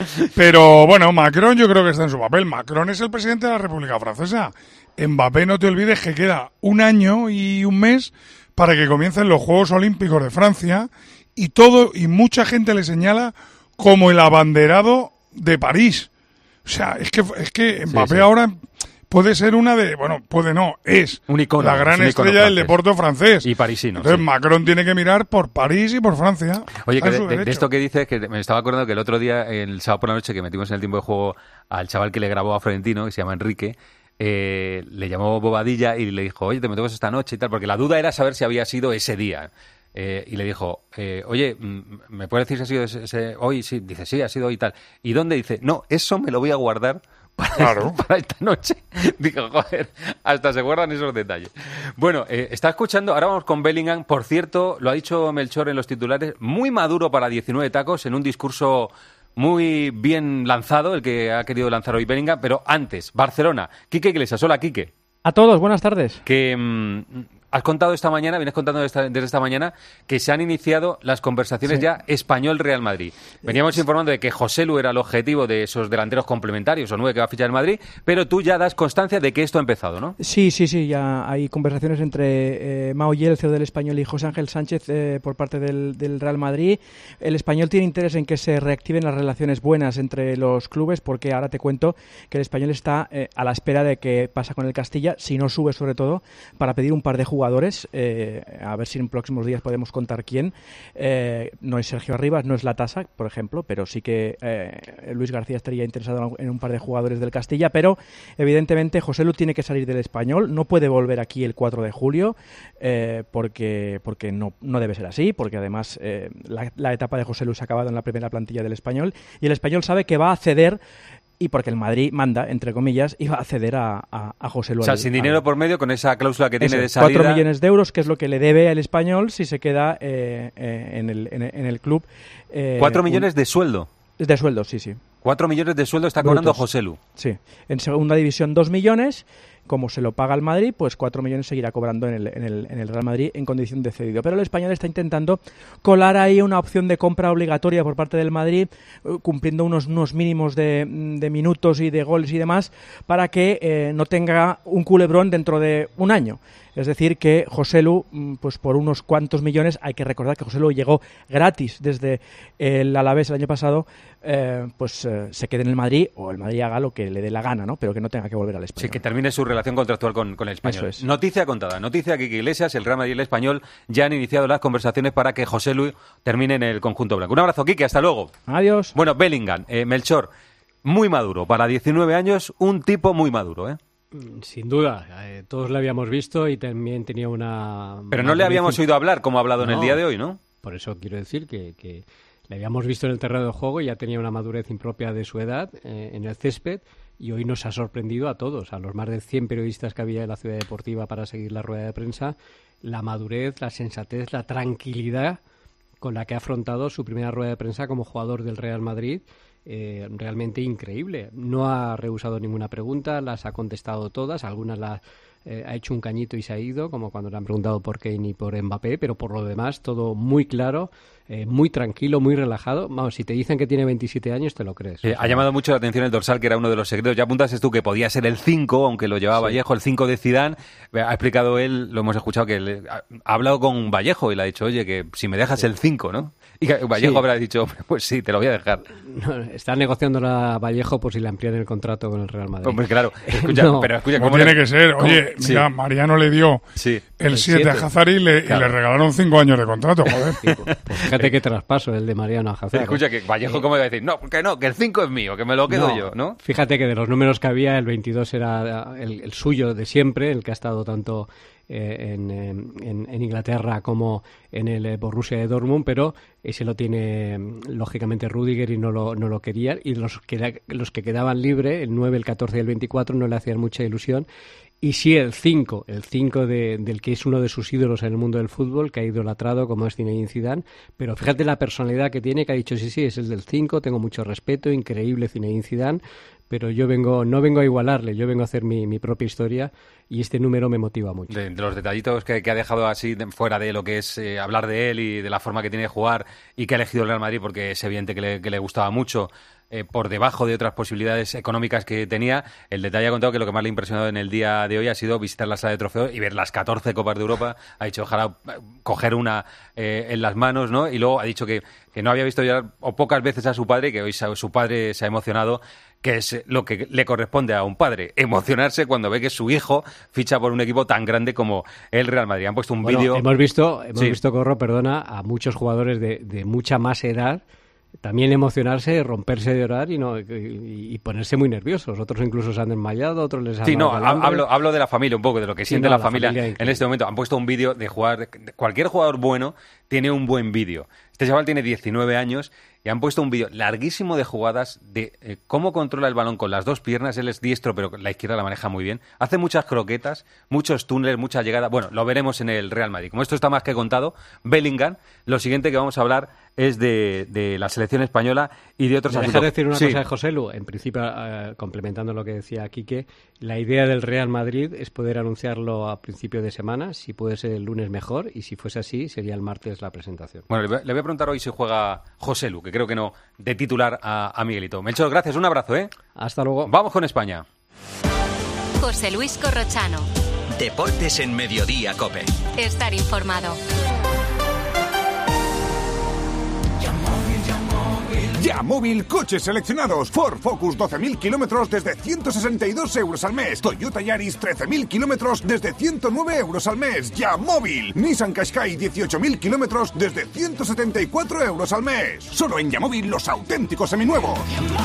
Pero bueno, Macron yo creo que está en su papel. Macron es el presidente de la República Francesa. Mbappé, no te olvides que queda un año y un mes para que comiencen los Juegos Olímpicos de Francia y todo y mucha gente le señala como el abanderado de París. O sea, es que es que Mbappé sí, sí. ahora puede ser una de, bueno, puede no, es un icono, la gran un estrella del deporte francés. Y parisino. Entonces sí. Macron tiene que mirar por París y por Francia. Oye, que de, de, de esto que dices, que me estaba acordando que el otro día, el sábado por la noche, que metimos en el tiempo de juego al chaval que le grabó a Florentino, que se llama Enrique, eh, le llamó Bobadilla y le dijo, oye, te metemos esta noche y tal, porque la duda era saber si había sido ese día. Eh, y le dijo, eh, oye, ¿me puedes decir si ha sido ese, ese, hoy? Sí, dice, sí, ha sido hoy y tal. ¿Y dónde? Dice, no, eso me lo voy a guardar para, claro. esta, para esta noche. Digo, joder, hasta se guardan esos detalles. Bueno, eh, está escuchando, ahora vamos con Bellingham. Por cierto, lo ha dicho Melchor en los titulares, muy maduro para diecinueve tacos, en un discurso muy bien lanzado, el que ha querido lanzar hoy Bellingham. Pero antes, Barcelona. Quique Iglesias, hola, Quique. A todos, buenas tardes. Que mmm, has contado esta mañana, vienes contando desde, desde esta mañana, que se han iniciado las conversaciones sí. ya Español-Real Madrid. Veníamos sí. informando de que Joselu era el objetivo de esos delanteros complementarios o nueve que va a fichar el Madrid, pero tú ya das constancia de que esto ha empezado, ¿no? Sí, sí, sí, ya hay conversaciones entre eh, Mao Yel, el C E O del Español, y José Ángel Sánchez eh, por parte del, del Real Madrid. El Español tiene interés en que se reactiven las relaciones buenas entre los clubes, porque ahora te cuento que el Español está eh, a la espera de qué pasa con el Castilla, si no sube sobre todo, para pedir un par de jugadores jugadores, eh, a ver si en próximos días podemos contar quién. Eh, no es Sergio Arribas, no es Latasa, por ejemplo, pero sí que eh, Luis García estaría interesado en un par de jugadores del Castilla, pero evidentemente José Lu tiene que salir del Español, no puede volver aquí el cuatro de julio, eh, porque, porque no, no debe ser así, porque además eh, la, la etapa de José Lu se ha acabado en la primera plantilla del Español, y el Español sabe que va a ceder, y porque el Madrid manda, entre comillas, y va a ceder a, a, a José Lu. O sea, al, sin dinero al, por medio, con esa cláusula que tiene ese, de salida. cuatro millones de euros, que es lo que le debe al Español si se queda eh, eh, en, el, en, el, en el club. Eh, ¿Cuatro millones un, de sueldo? De sueldo, sí, sí. Cuatro millones de sueldo está cobrando José Lu. Sí. En segunda división, dos millones. Como se lo paga al Madrid, pues cuatro millones seguirá cobrando en el, en, el, en el Real Madrid en condición de cedido. Pero el Español está intentando colar ahí una opción de compra obligatoria por parte del Madrid, cumpliendo unos, unos mínimos de, de minutos y de goles y demás, para que eh, no tenga un culebrón dentro de un año. Es decir, que José Lu, pues por unos cuantos millones, hay que recordar que José Lu llegó gratis desde el Alavés el año pasado, eh, pues eh, se quede en el Madrid, o el Madrid haga lo que le dé la gana, ¿no? Pero que no tenga que volver al Español. Sí, que termine su relación contractual con, con el Español. Eso es. Noticia contada, noticia que Iglesias, el Real Madrid y el Español ya han iniciado las conversaciones para que José Lu termine en el conjunto blanco. Un abrazo, Quique, hasta luego. Adiós. Bueno, Bellingham, eh, Melchor, muy maduro, para diecinueve años, un tipo muy maduro, ¿eh? Sin duda, eh, todos le habíamos visto y también tenía una... Pero no le habíamos oído hablar como ha hablado no, en el día de hoy, ¿no? Por eso quiero decir que, que le habíamos visto en el terreno de juego y ya tenía una madurez impropia de su edad eh, en el césped, y hoy nos ha sorprendido a todos, a los más de cien periodistas que había en la Ciudad Deportiva para seguir la rueda de prensa, la madurez, la sensatez, la tranquilidad con la que ha afrontado su primera rueda de prensa como jugador del Real Madrid. Eh, realmente increíble. No ha rehusado ninguna pregunta, las ha contestado todas, algunas las eh, ha hecho un cañito y se ha ido, como cuando le han preguntado por Kane y por Mbappé, pero por lo demás todo muy claro, eh, muy tranquilo, muy relajado. Vamos, si te dicen que tiene veintisiete años, te lo crees. Eh, ha llamado mucho la atención el dorsal, que era uno de los secretos. Ya apuntaste tú que podía ser el cinco, aunque lo llevaba sí. Vallejo, el cinco de Zidane. Ha explicado él, lo hemos escuchado, que le, ha, ha hablado con Vallejo y le ha dicho, oye, que si me dejas sí. el cinco, ¿no? Y Vallejo sí. habrá dicho, pues sí, te lo voy a dejar. No, está negociando la Vallejo por si le amplían el contrato con el Real Madrid. Hombre, claro. Escucha, no. pero escucha, ¿cómo tiene le... que ser? Oye, ¿cómo? Mira, sí. Mariano le dio sí. el siete a Hazard y le, claro. y le regalaron cinco años de contrato, joder. Sí, pues, pues fíjate qué traspaso el de Mariano a Hazard. Escucha, que Vallejo, ¿cómo iba a decir? No, que no, que el cinco es mío, que me lo quedo no, yo, ¿no? Fíjate que de los números que había, el veintidós era el, el suyo de siempre, el que ha estado tanto... Eh, en, en, en Inglaterra como en el eh, Borussia de Dortmund, pero ese lo tiene lógicamente Rüdiger y no lo, no lo quería, y los que, los que quedaban libre, el nueve, el catorce y el veinticuatro, no le hacían mucha ilusión. Y sí, el cinco, el cinco de, del que es uno de sus ídolos en el mundo del fútbol, que ha idolatrado, como es Zinedine Zidane, pero fíjate la personalidad que tiene, que ha dicho, sí, sí, es el del cinco, tengo mucho respeto, increíble Zinedine Zidane, pero yo vengo no vengo a igualarle, yo vengo a hacer mi, mi propia historia y este número me motiva mucho. De, de los detallitos que, que ha dejado así de, fuera de lo que es eh, hablar de él y de la forma que tiene de jugar y que ha elegido el Real Madrid porque es evidente que le, que le gustaba mucho, eh, por debajo de otras posibilidades económicas que tenía, el detalle ha contado que lo que más le ha impresionado en el día de hoy ha sido visitar la sala de trofeos y ver las catorce Copas de Europa. Ha dicho, ojalá coger una eh, en las manos, ¿no? Y luego ha dicho que, que no había visto llorar o pocas veces a su padre, que hoy su padre se ha emocionado, que es lo que le corresponde a un padre, emocionarse cuando ve que su hijo ficha por un equipo tan grande como el Real Madrid. Han puesto un bueno, vídeo... Hemos visto, hemos sí. visto, Corro, perdona, a muchos jugadores de, de mucha más edad también emocionarse, romperse de llorar y, no, y, y ponerse muy nerviosos. Otros incluso se han desmayado, otros les han... Sí, no, hablo, hablo de la familia un poco, de lo que sí, siente no, la, la familia, familia en este momento. Han puesto un vídeo de jugar... Cualquier jugador bueno tiene un buen vídeo. Este chaval tiene diecinueve años y han puesto un vídeo larguísimo de jugadas de eh, cómo controla el balón con las dos piernas. Él es diestro, pero la izquierda la maneja muy bien. Hace muchas croquetas, muchos túneles, mucha llegada. Bueno, lo veremos en el Real Madrid. Como esto está más que contado, Bellingham, lo siguiente que vamos a hablar es de, de la selección española y de otros ¿Me asuntos. dejas decir una sí. cosa de José Lu? En principio, eh, complementando lo que decía Quique, la idea del Real Madrid es poder anunciarlo a principio de semana, si puede ser el lunes mejor, y si fuese así, sería el martes la presentación. Bueno, le voy, le voy a preguntar hoy si juega José Lu, que creo que no, de titular a, a Miguelito. Melchor, gracias, un abrazo, ¿eh? Hasta luego. Vamos con España. José Luis Corrochano. Deportes en Mediodía, COPE. Estar informado. Ya móvil, coches seleccionados. Ford Focus doce mil kilómetros desde ciento sesenta y dos euros al mes. Toyota Yaris trece mil kilómetros desde ciento nueve euros al mes. Ya móvil. Nissan Qashqai dieciocho mil kilómetros desde ciento setenta y cuatro euros al mes. Solo en Yamóvil los auténticos seminuevos.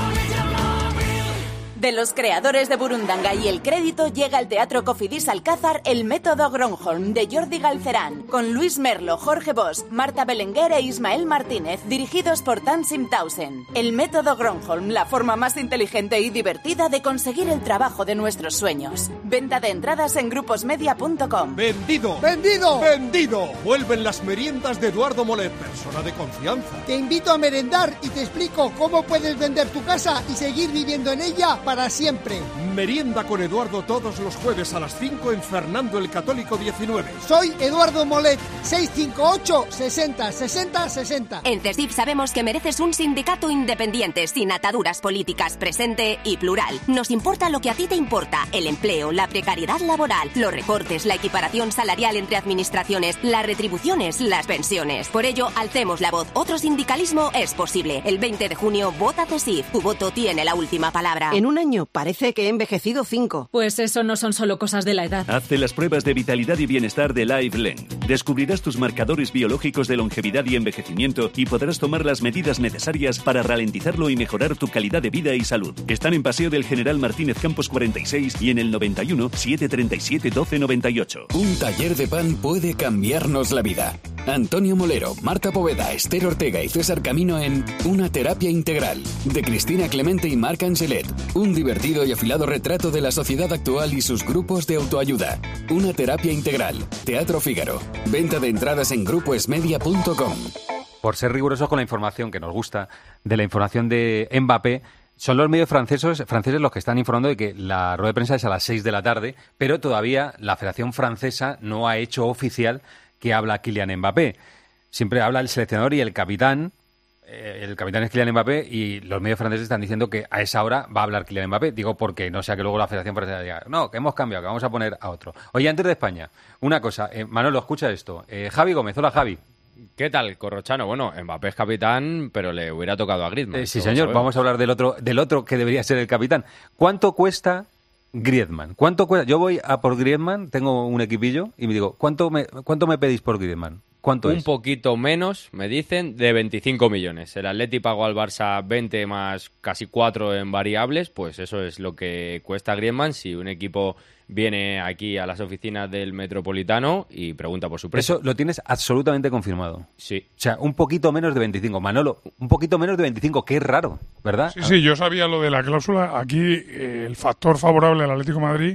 De los creadores de Burundanga y El Crédito llega al Teatro Cofidis Alcázar El Método Gronholm de Jordi Galcerán, con Luis Merlo, Jorge Bosch, Marta Belenguer e Ismael Martínez, dirigidos por Tansim Tausen. El Método Gronholm, la forma más inteligente y divertida de conseguir el trabajo de nuestros sueños. Venta de entradas en gruposmedia punto com. ¡Vendido! ¡Vendido! ¡Vendido! Vuelven las meriendas de Eduardo Molet, persona de confianza. Te invito a merendar y te explico cómo puedes vender tu casa y seguir viviendo en ella para siempre. Merienda con Eduardo todos los jueves a las cinco en Fernando el Católico diecinueve. Soy Eduardo Molet, seis cinco ocho, sesenta, sesenta, sesenta. En CESDIF sabemos que mereces un sindicato independiente, sin ataduras políticas, presente y plural. Nos importa lo que a ti te importa: el empleo, la precariedad laboral, los recortes, la equiparación salarial entre administraciones, las retribuciones, las pensiones. Por ello, alcemos la voz. Otro sindicalismo es posible. El veinte de junio, vota CESDIF. Tu voto tiene la última palabra. En un año parece que he envejecido cinco. Pues eso no son solo cosas de la edad. Hazte las pruebas de vitalidad y bienestar de LifeLength. Descubrirás tus marcadores biológicos de longevidad y envejecimiento y podrás tomar las medidas necesarias para ralentizarlo y mejorar tu calidad de vida y salud. Están en Paseo del General Martínez Campos cuarenta y seis y en el noventa y uno, setecientos treinta y siete, doce noventa y ocho. Un taller de pan puede cambiarnos la vida. Antonio Molero, Marta Poveda, Esther Ortega y César Camino en Una terapia integral, de Cristina Clemente y Marc Angelet. Un divertido y afilado retrato de la sociedad actual y sus grupos de autoayuda. Una terapia integral. Teatro Fígaro. Venta de entradas en gruposmedia punto com. Por ser rigurosos con la información que nos gusta, de la información de Mbappé, son los medios franceses, franceses los que están informando de que la rueda de prensa es a las seis de la tarde, pero todavía la Federación Francesa no ha hecho oficial que habla Kylian Mbappé. Siempre habla el seleccionador y el capitán. Eh, el capitán es Kylian Mbappé y los medios franceses están diciendo que a esa hora va a hablar Kylian Mbappé. Digo porque no sea que luego la Federación Francesa diga, no, que hemos cambiado, que vamos a poner a otro. Oye, antes de España, una cosa. Eh, Manolo, escucha esto. Eh, Javi Gómez, hola Javi. ¿Qué tal, Corrochano? Bueno, Mbappé es capitán, pero le hubiera tocado a Griezmann. Eh, sí, señor. Sabemos. Vamos a hablar del otro, del otro que debería ser el capitán. ¿Cuánto cuesta Griezmann? ¿Cuánto cuesta? Yo voy a por Griezmann, tengo un equipillo y me digo, ¿cuánto me, cuánto me pedís por Griezmann? ¿Cuánto un es? poquito menos, me dicen, de veinticinco millones. El Atleti pagó al Barça veinte más casi cuatro en variables, pues eso es lo que cuesta Griezmann si un equipo viene aquí a las oficinas del Metropolitano y pregunta por su precio. Eso lo tienes absolutamente confirmado. Sí. O sea, un poquito menos de veinticinco. Manolo, un poquito menos de veinticinco, que es raro, ¿verdad? Sí, sí, yo sabía lo de la cláusula. Aquí eh, el factor favorable al Atlético de Madrid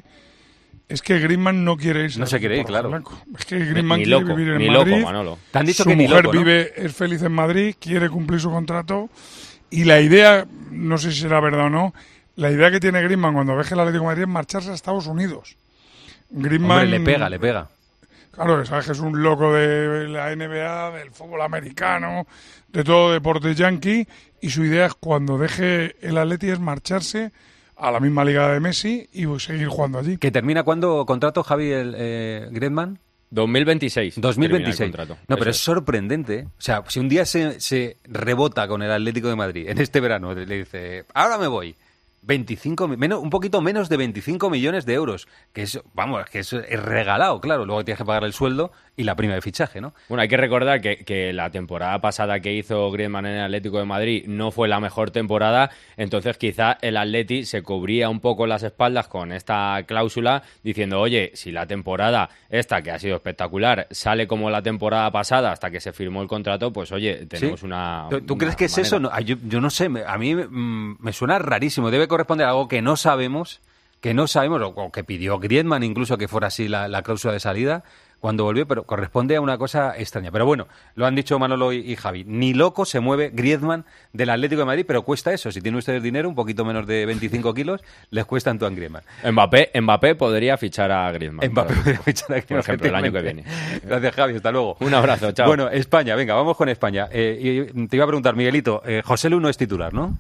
es que Griezmann no quiere irse. No se quiere ir, claro. Blanco. Es que Griezmann ni quiere loco, vivir en ni Madrid. Loco, Manolo. Te han dicho su que ni mujer loco, ¿no? vive, es feliz en Madrid, quiere cumplir su contrato y la idea, no sé si será verdad o no, la idea que tiene Griezmann cuando deje el Atlético de Madrid es marcharse a Estados Unidos. Griezmann, Hombre, le pega, le pega. Claro, sabes que es un loco de la N B A, del fútbol americano, de todo deporte yankee, y su idea es cuando deje el Atleti es marcharse a la misma liga de Messi y seguir jugando allí. ¿Que termina cuándo contrato, Javi, el eh, Griezmann? dos mil veintiséis. dos mil veintiséis. No, Eso pero es sorprendente. ¿eh? O sea, si un día se, se rebota con el Atlético de Madrid en este verano, le dice, ahora me voy, veinticinco, menos, un poquito menos de veinticinco millones de euros, que es, vamos, que es, es regalado, claro, luego tienes que pagar el sueldo y la prima de fichaje, ¿no? Bueno, hay que recordar que, que la temporada pasada que hizo Griezmann en el Atlético de Madrid no fue la mejor temporada, entonces quizá el Atleti se cubría un poco las espaldas con esta cláusula diciendo, oye, si la temporada esta, que ha sido espectacular, sale como la temporada pasada hasta que se firmó el contrato, pues oye, tenemos ¿Sí? una ¿Tú, ¿tú una crees que es manera. eso? No, yo, yo no sé, a mí mm, me suena rarísimo, debe corresponder a algo que no sabemos, que no sabemos, o, o que pidió Griezmann incluso que fuera así la, la cláusula de salida cuando volvió, pero corresponde a una cosa extraña. Pero bueno, lo han dicho Manolo y, y Javi, ni loco se mueve Griezmann del Atlético de Madrid, pero cuesta eso, si tienen ustedes dinero, un poquito menos de veinticinco kilos, les cuesta Antoine Griezmann. Mbappé, Mbappé podría fichar a Griezmann. Mbappé por, podría fichar a Griezmann, por ejemplo, el año que viene. Gracias, Javi, hasta luego. Un abrazo, chao. Bueno, España, venga, vamos con España. Eh, y te iba a preguntar, Miguelito, eh, José Lu no es titular, ¿no?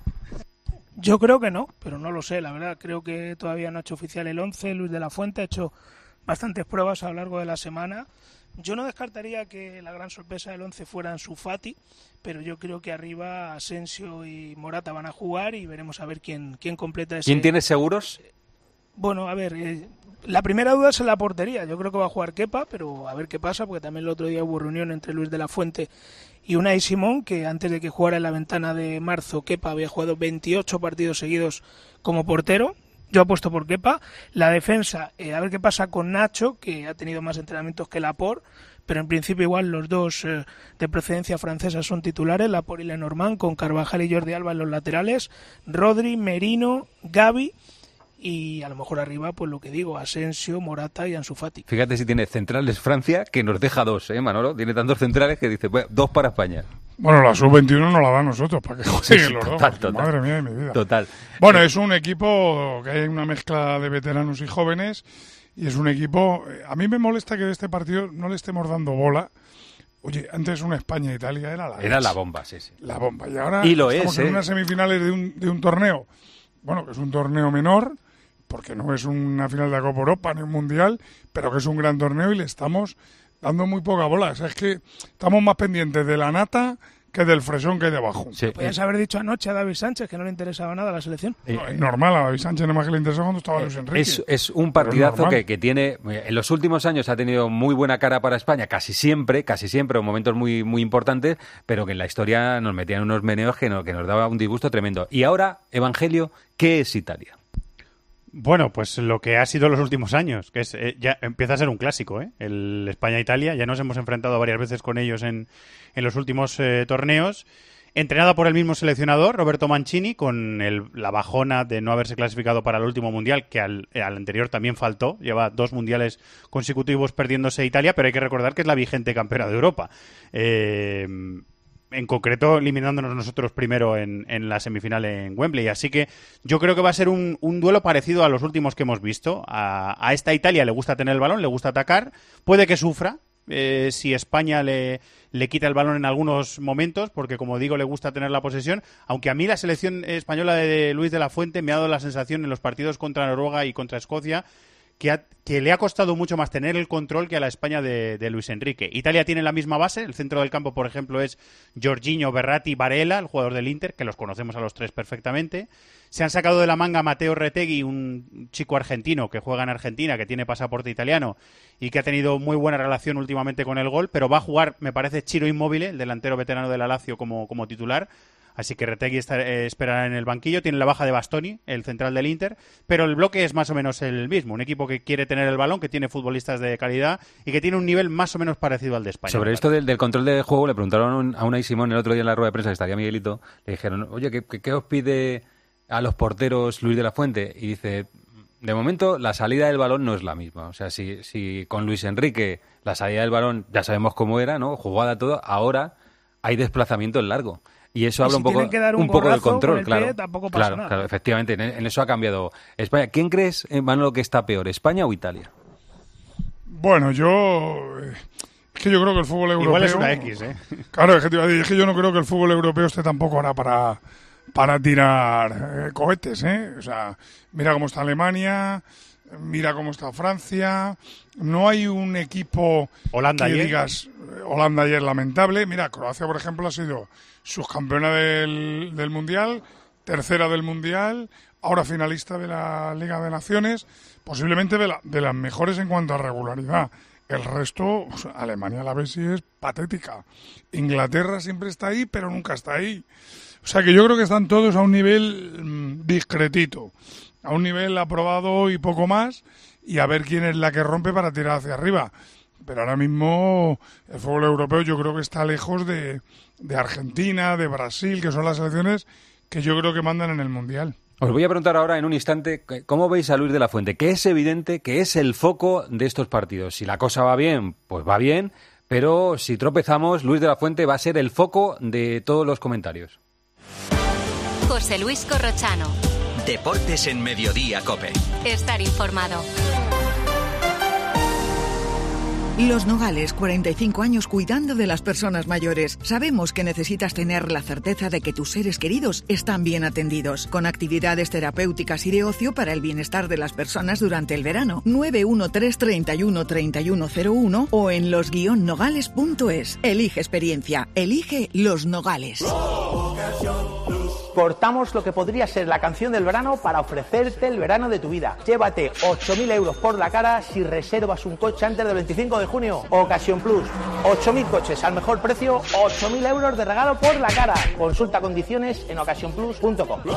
Yo creo que no, pero no lo sé, la verdad. Creo que todavía no ha hecho oficial el once. Luis de la Fuente ha hecho bastantes pruebas a lo largo de la semana. Yo no descartaría que la gran sorpresa del once fuera Ansu Fati, pero yo creo que arriba Asensio y Morata van a jugar y veremos a ver quién, quién completa ese... ¿Quién tiene seguros? Bueno, a ver, eh, la primera duda es en la portería. Yo creo que va a jugar Kepa, pero a ver qué pasa, porque también el otro día hubo reunión entre Luis de la Fuente y Unai Simón, que antes de que jugara en la ventana de marzo, Kepa había jugado veintiocho partidos seguidos como portero. Yo apuesto por Kepa. La defensa, eh, a ver qué pasa con Nacho, que ha tenido más entrenamientos que Laporte, pero en principio igual los dos eh, de procedencia francesa son titulares, Laporte y Lenormand, con Carvajal y Jordi Alba en los laterales, Rodri, Merino, Gavi, y a lo mejor arriba, pues lo que digo, Asensio, Morata y Ansu Fati. Fíjate si tiene centrales Francia, que nos deja dos, ¿eh, Manolo? Tiene tantos centrales que dice, bueno, dos para España. Bueno, la sub veintiuno no la da a nosotros, para que jueguen sí, los total, dos. Total, Madre mía de mi vida. Total. Bueno, es un equipo que hay una mezcla de veteranos y jóvenes, y es un equipo... A mí me molesta que de este partido no le estemos dando bola. Oye, antes una España-Italia era la Era leche. la bomba, sí, sí. La bomba. Y ahora y lo estamos es, en ¿eh? unas semifinales de un, de un torneo, bueno, que es un torneo menor, porque no es una final de la Copa Europa ni un Mundial, pero que es un gran torneo y le estamos dando muy poca bola. O sea, es que estamos más pendientes de la nata que del fresón que hay debajo. Sí. Podrías haber dicho anoche a David Sánchez que no le interesaba nada la selección. No, es normal, a David Sánchez nada más que le interesaba cuando estaba Luis Enrique. Es, es un partidazo es que, que tiene, en los últimos años ha tenido muy buena cara para España, casi siempre, casi siempre, en momentos muy, muy importantes, pero que en la historia nos metían unos meneos que, no, que nos daba un disgusto tremendo. Y ahora, Evangelio, ¿qué es Italia? Bueno, pues lo que ha sido los últimos años, que es eh, ya empieza a ser un clásico, ¿eh? El España-Italia, ya nos hemos enfrentado varias veces con ellos en, en los últimos eh, torneos, entrenada por el mismo seleccionador, Roberto Mancini, con el, la bajona de no haberse clasificado para el último mundial, que al, al anterior también faltó, lleva dos mundiales consecutivos perdiéndose Italia, pero hay que recordar que es la vigente campeona de Europa. Eh... En concreto, eliminándonos nosotros primero en, en la semifinal en Wembley. Así que yo creo que va a ser un, un duelo parecido a los últimos que hemos visto. A, a esta Italia le gusta tener el balón, le gusta atacar. Puede que sufra eh, si España le, le quita el balón en algunos momentos, porque como digo, le gusta tener la posesión. Aunque a mí la selección española de Luis de la Fuente me ha dado la sensación en los partidos contra Noruega y contra Escocia Que, ha, que le ha costado mucho más tener el control que a la España de, de Luis Enrique. Italia tiene la misma base, el centro del campo, por ejemplo, es Jorginho, Verratti, Varela, el jugador del Inter, que los conocemos a los tres perfectamente. Se han sacado de la manga Matteo Retegui, un chico argentino que juega en Argentina, que tiene pasaporte italiano y que ha tenido muy buena relación últimamente con el gol, pero va a jugar, me parece, Ciro Immobile, el delantero veterano de la Lazio, como, como titular. Así que Retegui está, eh, esperará en el banquillo. Tiene la baja de Bastoni, el central del Inter, pero el bloque es más o menos el mismo. Un equipo que quiere tener el balón, que tiene futbolistas de calidad y que tiene un nivel más o menos parecido al de España. Sobre esto del, del control de juego, le preguntaron a Unai Simón el otro día en la rueda de prensa, que estaría Miguelito, le dijeron, oye, ¿qué, qué, qué os pide a los porteros Luis de la Fuente? Y dice, de momento la salida del balón no es la misma. O sea, si, si con Luis Enrique la salida del balón ya sabemos cómo era, ¿no? Jugada todo, ahora hay desplazamiento en largo. y eso Y habla si un poco, tienen que dar un un poco del gorrazo control, con el claro. pie, tampoco pasa claro, nada. claro, efectivamente, en, en eso ha cambiado España. ¿Quién crees, eh, Manolo, que está peor, España o Italia? Bueno, yo... eh, Es que yo creo que el fútbol europeo... Igual es una X, ¿eh? Claro, es que, te iba a decir, es que yo no creo que el fútbol europeo esté tampoco ahora para, para tirar eh, cohetes, ¿eh? O sea, mira cómo está Alemania, mira cómo está Francia. No hay un equipo Holanda que ayer. digas... Holanda ayer lamentable. Mira, Croacia, por ejemplo, ha sido subcampeona del, del Mundial, tercera del Mundial, ahora finalista de la Liga de Naciones, posiblemente de, la, de las mejores en cuanto a regularidad. El resto, o sea, Alemania la ves y es patética. Inglaterra siempre está ahí, pero nunca está ahí. O sea que yo creo que están todos a un nivel mmm, discretito, a un nivel aprobado y poco más, y a ver quién es la que rompe para tirar hacia arriba. Pero ahora mismo el fútbol europeo yo creo que está lejos de, de Argentina, de Brasil, que son las selecciones que yo creo que mandan en el Mundial. Os voy a preguntar ahora en un instante cómo veis a Luis de la Fuente, que es evidente que es el foco de estos partidos. Si la cosa va bien, pues va bien, pero si tropezamos, Luis de la Fuente va a ser el foco de todos los comentarios. José Luis Corrochano. Deportes en Mediodía COPE. Estar informado. Los Nogales, cuarenta y cinco años cuidando de las personas mayores. Sabemos que necesitas tener la certeza de que tus seres queridos están bien atendidos, con actividades terapéuticas y de ocio para el bienestar de las personas durante el verano. nueve uno tres, treinta y uno, treinta y uno cero uno o en los guion nogales punto es. Elige experiencia, elige Los Nogales. Cortamos lo que podría ser la canción del verano para ofrecerte el verano de tu vida. Llévate ocho mil euros por la cara si reservas un coche antes del veinticinco de junio. Ocasión Plus, ocho mil coches al mejor precio, ocho mil euros de regalo por la cara. Consulta condiciones en ocasión plus punto com.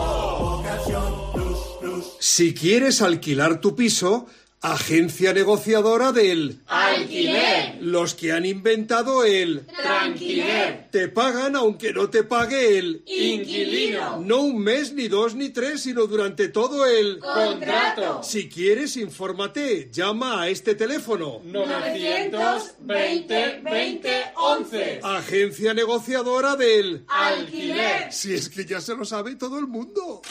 Si quieres alquilar tu piso, agencia negociadora del alquiler. Los que han inventado el tranquiler. Te pagan aunque no te pague el inquilino. No un mes, ni dos, ni tres, sino durante todo el contrato. Si quieres, infórmate. Llama a este teléfono. novecientos veinte veinte once. Agencia negociadora del alquiler. Si es que ya se lo sabe todo el mundo.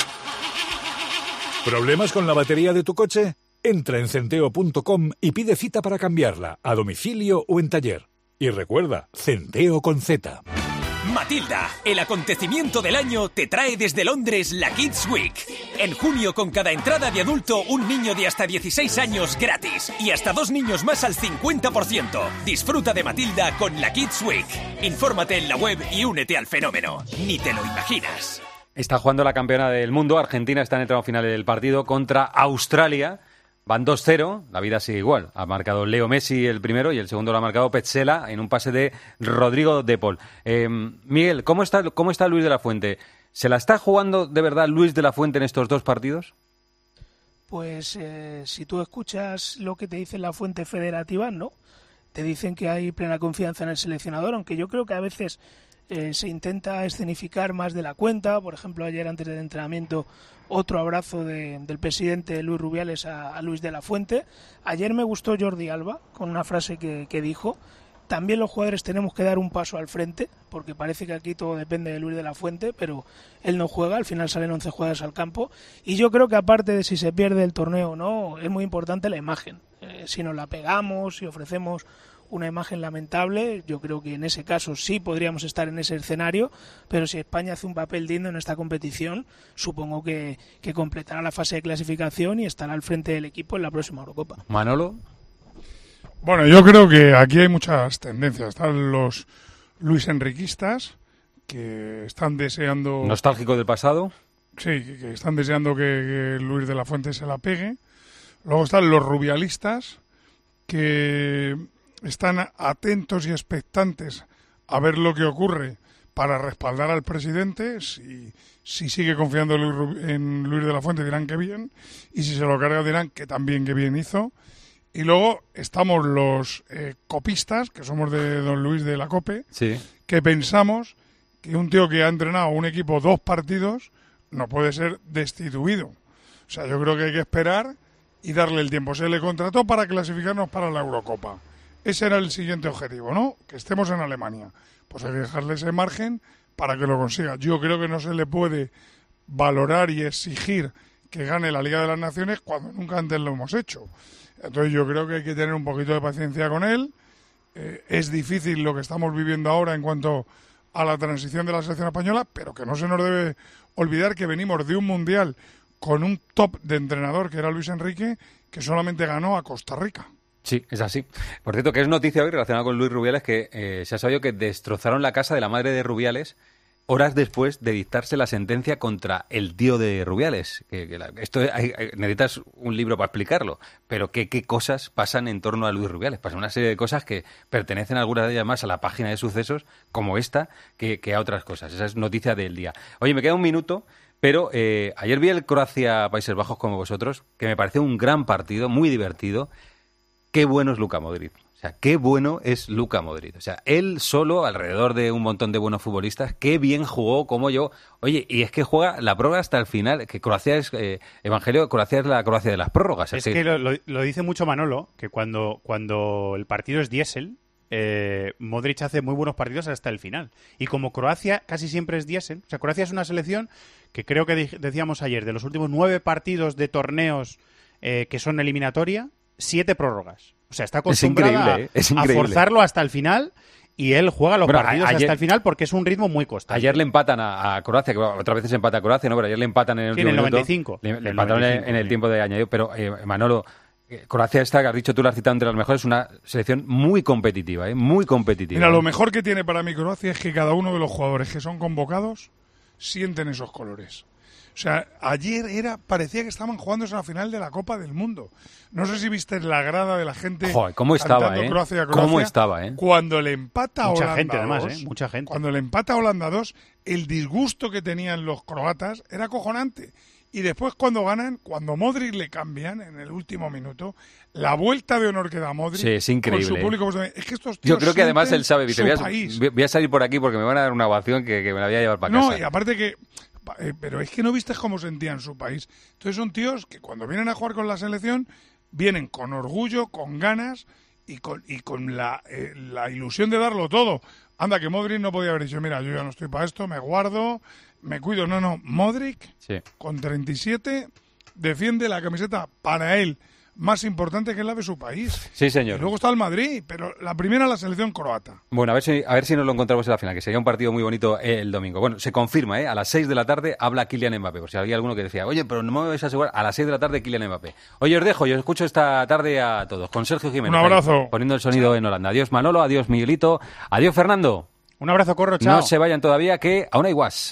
¿Problemas con la batería de tu coche? Entra en centeo punto com y pide cita para cambiarla, a domicilio o en taller. Y recuerda, Centeo con Z. Matilda, el acontecimiento del año, te trae desde Londres la Kids Week. En junio, con cada entrada de adulto, un niño de hasta dieciséis años gratis. Y hasta dos niños más al cincuenta por ciento. Disfruta de Matilda con la Kids Week. Infórmate en la web y únete al fenómeno. Ni te lo imaginas. Está jugando la campeona del mundo. Argentina está en el tramo final del partido contra Australia. Van dos cero, la vida sigue igual. Ha marcado Leo Messi el primero y el segundo lo ha marcado Petzela en un pase de Rodrigo de Paul. Eh, Miguel, ¿cómo está, ¿cómo está Luis de la Fuente? ¿Se la está jugando de verdad Luis de la Fuente en estos dos partidos? Pues eh, si tú escuchas lo que te dice la fuente federativa, no. Te dicen que hay plena confianza en el seleccionador, aunque yo creo que a veces eh, se intenta escenificar más de la cuenta. Por ejemplo, ayer antes del entrenamiento, otro abrazo de, del presidente Luis Rubiales a, a Luis de la Fuente. Ayer me gustó Jordi Alba con una frase que, que dijo: también los jugadores tenemos que dar un paso al frente, porque parece que aquí todo depende de Luis de la Fuente, pero él no juega, al final salen once jugadores al campo, y yo creo que aparte de si se pierde el torneo o no, es muy importante la imagen. Eh, si nos la pegamos, si ofrecemos una imagen lamentable, yo creo que en ese caso sí podríamos estar en ese escenario, pero si España hace un papel digno en esta competición, supongo que, que completará la fase de clasificación y estará al frente del equipo en la próxima Eurocopa. Manolo. Bueno, yo creo que aquí hay muchas tendencias. Están los Luis Enriquistas, que están deseando... ¿Nostálgico del pasado? Sí, que, que están deseando que, que Luis de la Fuente se la pegue. Luego están los rubialistas, que están atentos y expectantes a ver lo que ocurre para respaldar al presidente. Si, si sigue confiando Luis, en Luis de la Fuente, dirán que bien, y si se lo carga dirán que también que bien hizo. Y luego estamos los eh, copistas, que somos de don Luis de la COPE, sí, que pensamos que un tío que ha entrenado un equipo dos partidos no puede ser destituido. O sea, yo creo que hay que esperar y darle el tiempo. Se le contrató para clasificarnos para la Eurocopa. Ese era el siguiente objetivo, ¿no? Que estemos en Alemania. Pues hay que dejarle ese margen para que lo consiga. Yo creo que no se le puede valorar y exigir que gane la Liga de las Naciones cuando nunca antes lo hemos hecho. Entonces yo creo que hay que tener un poquito de paciencia con él. Eh, es difícil lo que estamos viviendo ahora en cuanto a la transición de la selección española, pero que no se nos debe olvidar que venimos de un Mundial con un top de entrenador que era Luis Enrique, que solamente ganó a Costa Rica. Sí, es así. Por cierto, que es noticia hoy relacionada con Luis Rubiales que eh, se ha sabido que destrozaron la casa de la madre de Rubiales horas después de dictarse la sentencia contra el tío de Rubiales. Que, que la, esto hay, hay, necesitas un libro para explicarlo, pero ¿qué, qué cosas pasan en torno a Luis Rubiales? Pasan una serie de cosas que pertenecen algunas de ellas más a la página de sucesos, como esta, que, que a otras cosas. Esa es noticia del día. Oye, me queda un minuto, pero eh, ayer vi el Croacia-Países Bajos como vosotros, que me pareció un gran partido, muy divertido. Qué bueno es Luka Modric. O sea, qué bueno es Luka Modric. O sea, él solo, alrededor de un montón de buenos futbolistas, qué bien jugó, como yo. Oye, y es que juega la prórroga hasta el final, que Croacia es, eh, Evangelio, Croacia es la Croacia de las prórrogas. Es, es que, que lo, lo, lo dice mucho Manolo, que cuando, cuando el partido es diésel, eh, Modric hace muy buenos partidos hasta el final. Y como Croacia casi siempre es diésel, o sea, Croacia es una selección que creo que de, decíamos ayer, de los últimos nueve partidos de torneos eh, que son eliminatoria, siete prórrogas. O sea, está acostumbrada es increíble, ¿eh? es a forzarlo hasta el final y él juega los bueno, partidos ayer, hasta el final porque es un ritmo muy constante. Ayer le empatan a, a Croacia, que otras veces empata a Croacia, ¿no? Pero ayer le empatan en el, sí, en el noventa y cinco. Le, le empataron noventa y cinco, en el sí. tiempo de añadido. Pero, eh, Manolo, eh, Croacia esta, que has dicho tú, la has citado entre las mejores, es una selección muy competitiva, ¿eh? Muy competitiva. Mira, ¿eh? lo mejor que tiene para mí Croacia es que cada uno de los jugadores que son convocados sienten esos colores. O sea, ayer era parecía que estaban jugándose la final de la Copa del Mundo. No sé si viste la grada de la gente. Joder, ¿cómo estaba, eh? Croacia, Croacia, ¿Cómo estaba, eh? Cuando le empata a Mucha Holanda gente, además, dos, ¿eh? Mucha gente. Cuando le empata a Holanda dos, el disgusto que tenían los croatas era acojonante. Y después cuando ganan, cuando Modric le cambian en el último minuto, la vuelta de honor que da Modric sí, es increíble, con su público. ¿eh? Es que estos tíos Yo creo que además él sabe, dice, voy a, voy a salir por aquí porque me van a dar una ovación que, que me la voy a llevar para no, casa. No, y aparte que Eh, pero es que no viste cómo sentían su país. Entonces son tíos que cuando vienen a jugar con la selección vienen con orgullo, con ganas y con, y con la, eh, la ilusión de darlo todo. Anda, que Modric no podía haber dicho, mira, yo ya no estoy para esto, me guardo, me cuido. No, no, Modric sí. con treinta y siete defiende la camiseta para él más importante que es la de su país. Sí, señor. Y luego está el Madrid, pero la primera la selección croata. Bueno, a ver si a ver si nos lo encontramos en la final, que sería un partido muy bonito el domingo. Bueno, se confirma, ¿eh? A las seis de la tarde habla Kylian Mbappé, por si había alguno que decía, oye, pero no me vais a asegurar, a las seis de la tarde Kylian Mbappé. Oye, os dejo, yo os escucho esta tarde a todos, con Sergio Jiménez. Un abrazo. Ahí, poniendo el sonido en Holanda. Adiós Manolo, adiós Miguelito, adiós Fernando. Un abrazo, Corro, chao. No se vayan todavía, que aún hay guas.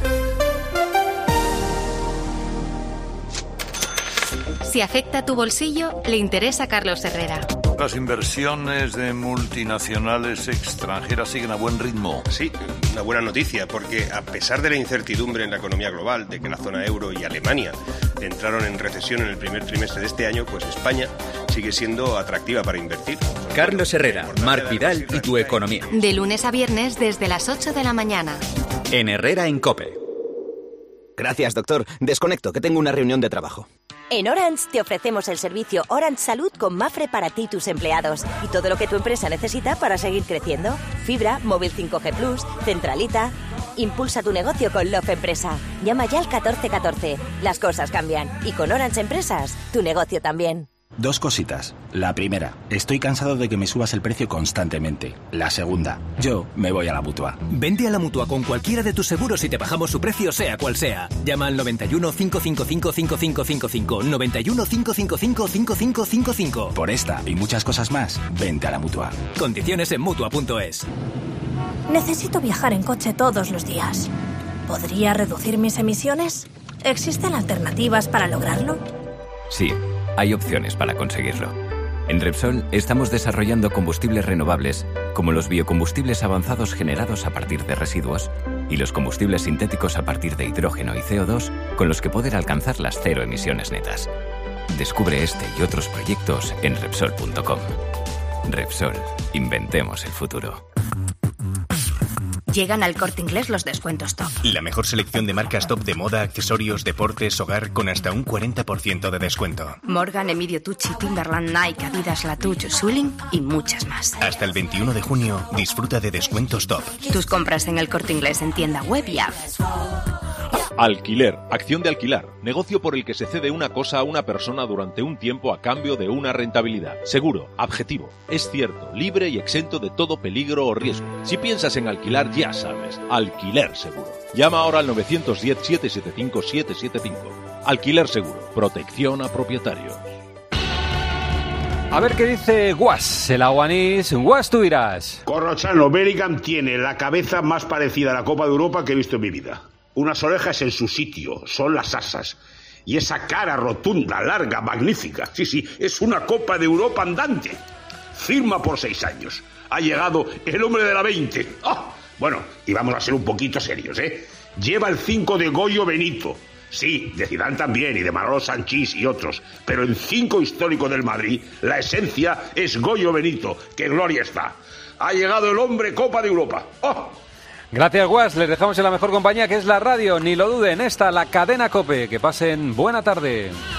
Si afecta a tu bolsillo, le interesa a Carlos Herrera. Las inversiones de multinacionales extranjeras siguen a buen ritmo. Sí, una buena noticia, porque a pesar de la incertidumbre en la economía global, de que la zona euro y Alemania entraron en recesión en el primer trimestre de este año, pues España sigue siendo atractiva para invertir. Carlos Herrera, Marc Vidal y tu economía. De lunes a viernes desde las ocho de la mañana. En Herrera en COPE. Gracias, doctor. Desconecto, que tengo una reunión de trabajo. En Orange te ofrecemos el servicio Orange Salud con Mafre para ti y tus empleados. Y todo lo que tu empresa necesita para seguir creciendo. Fibra, móvil cinco G plus, centralita. Impulsa tu negocio con Love Empresa. Llama ya al catorce catorce. Las cosas cambian. Y con Orange Empresas, tu negocio también. Dos cositas. La primera, estoy cansado de que me subas el precio constantemente. La segunda, yo me voy a la Mutua. Vente a la Mutua con cualquiera de tus seguros y te bajamos su precio sea cual sea. Llama al noventa y uno, cinco cinco cinco, cinco cinco cinco cinco, noventa y uno, cinco cinco cinco, cinco cinco cinco cinco. Por esta y muchas cosas más, vente a la Mutua. Condiciones en Mutua punto es. Necesito viajar en coche todos los días. ¿Podría reducir mis emisiones? ¿Existen alternativas para lograrlo? Sí. Hay opciones para conseguirlo. En Repsol estamos desarrollando combustibles renovables, como los biocombustibles avanzados generados a partir de residuos y los combustibles sintéticos a partir de hidrógeno y C O dos, con los que poder alcanzar las cero emisiones netas. Descubre este y otros proyectos en Repsol punto com. Repsol, inventemos el futuro. Llegan al Corte Inglés los descuentos top. La mejor selección de marcas top de moda, accesorios, deportes, hogar con hasta un cuarenta por ciento de descuento. Morgan, Emilio Tucci, Timberland, Nike, Adidas, Latouche, Swilling y muchas más. Hasta el veintiuno de junio, disfruta de descuentos top. Tus compras en el Corte Inglés en tienda web y app. Alquiler, acción de alquilar, negocio por el que se cede una cosa a una persona durante un tiempo a cambio de una rentabilidad. Seguro, objetivo, es cierto, libre y exento de todo peligro o riesgo. Si piensas en alquilar, ya sabes, Alquiler Seguro. Llama ahora al nueve uno cero, siete siete cinco, siete siete cinco. Alquiler Seguro, protección a propietarios. A ver qué dice Guas, el aguanís. Guas, tú dirás. Corrochano, Bellingham tiene la cabeza más parecida a la Copa de Europa que he visto en mi vida. Unas orejas en su sitio, son las asas. Y esa cara rotunda, larga, magnífica. Sí, sí, es una Copa de Europa andante. Firma por seis años. Ha llegado el hombre de la veinte. ¡Oh! Bueno, y vamos a ser un poquito serios, ¿eh? Lleva el cinco de Goyo Benito. Sí, de Zidane también, y de Manolo Sanchís y otros. Pero en cinco histórico del Madrid, la esencia es Goyo Benito. ¡Qué gloria está! Ha llegado el hombre Copa de Europa. ¡Oh! Gracias, Guas. Les dejamos en la mejor compañía, que es la radio. Ni lo duden, esta, la cadena COPE. Que pasen buena tarde.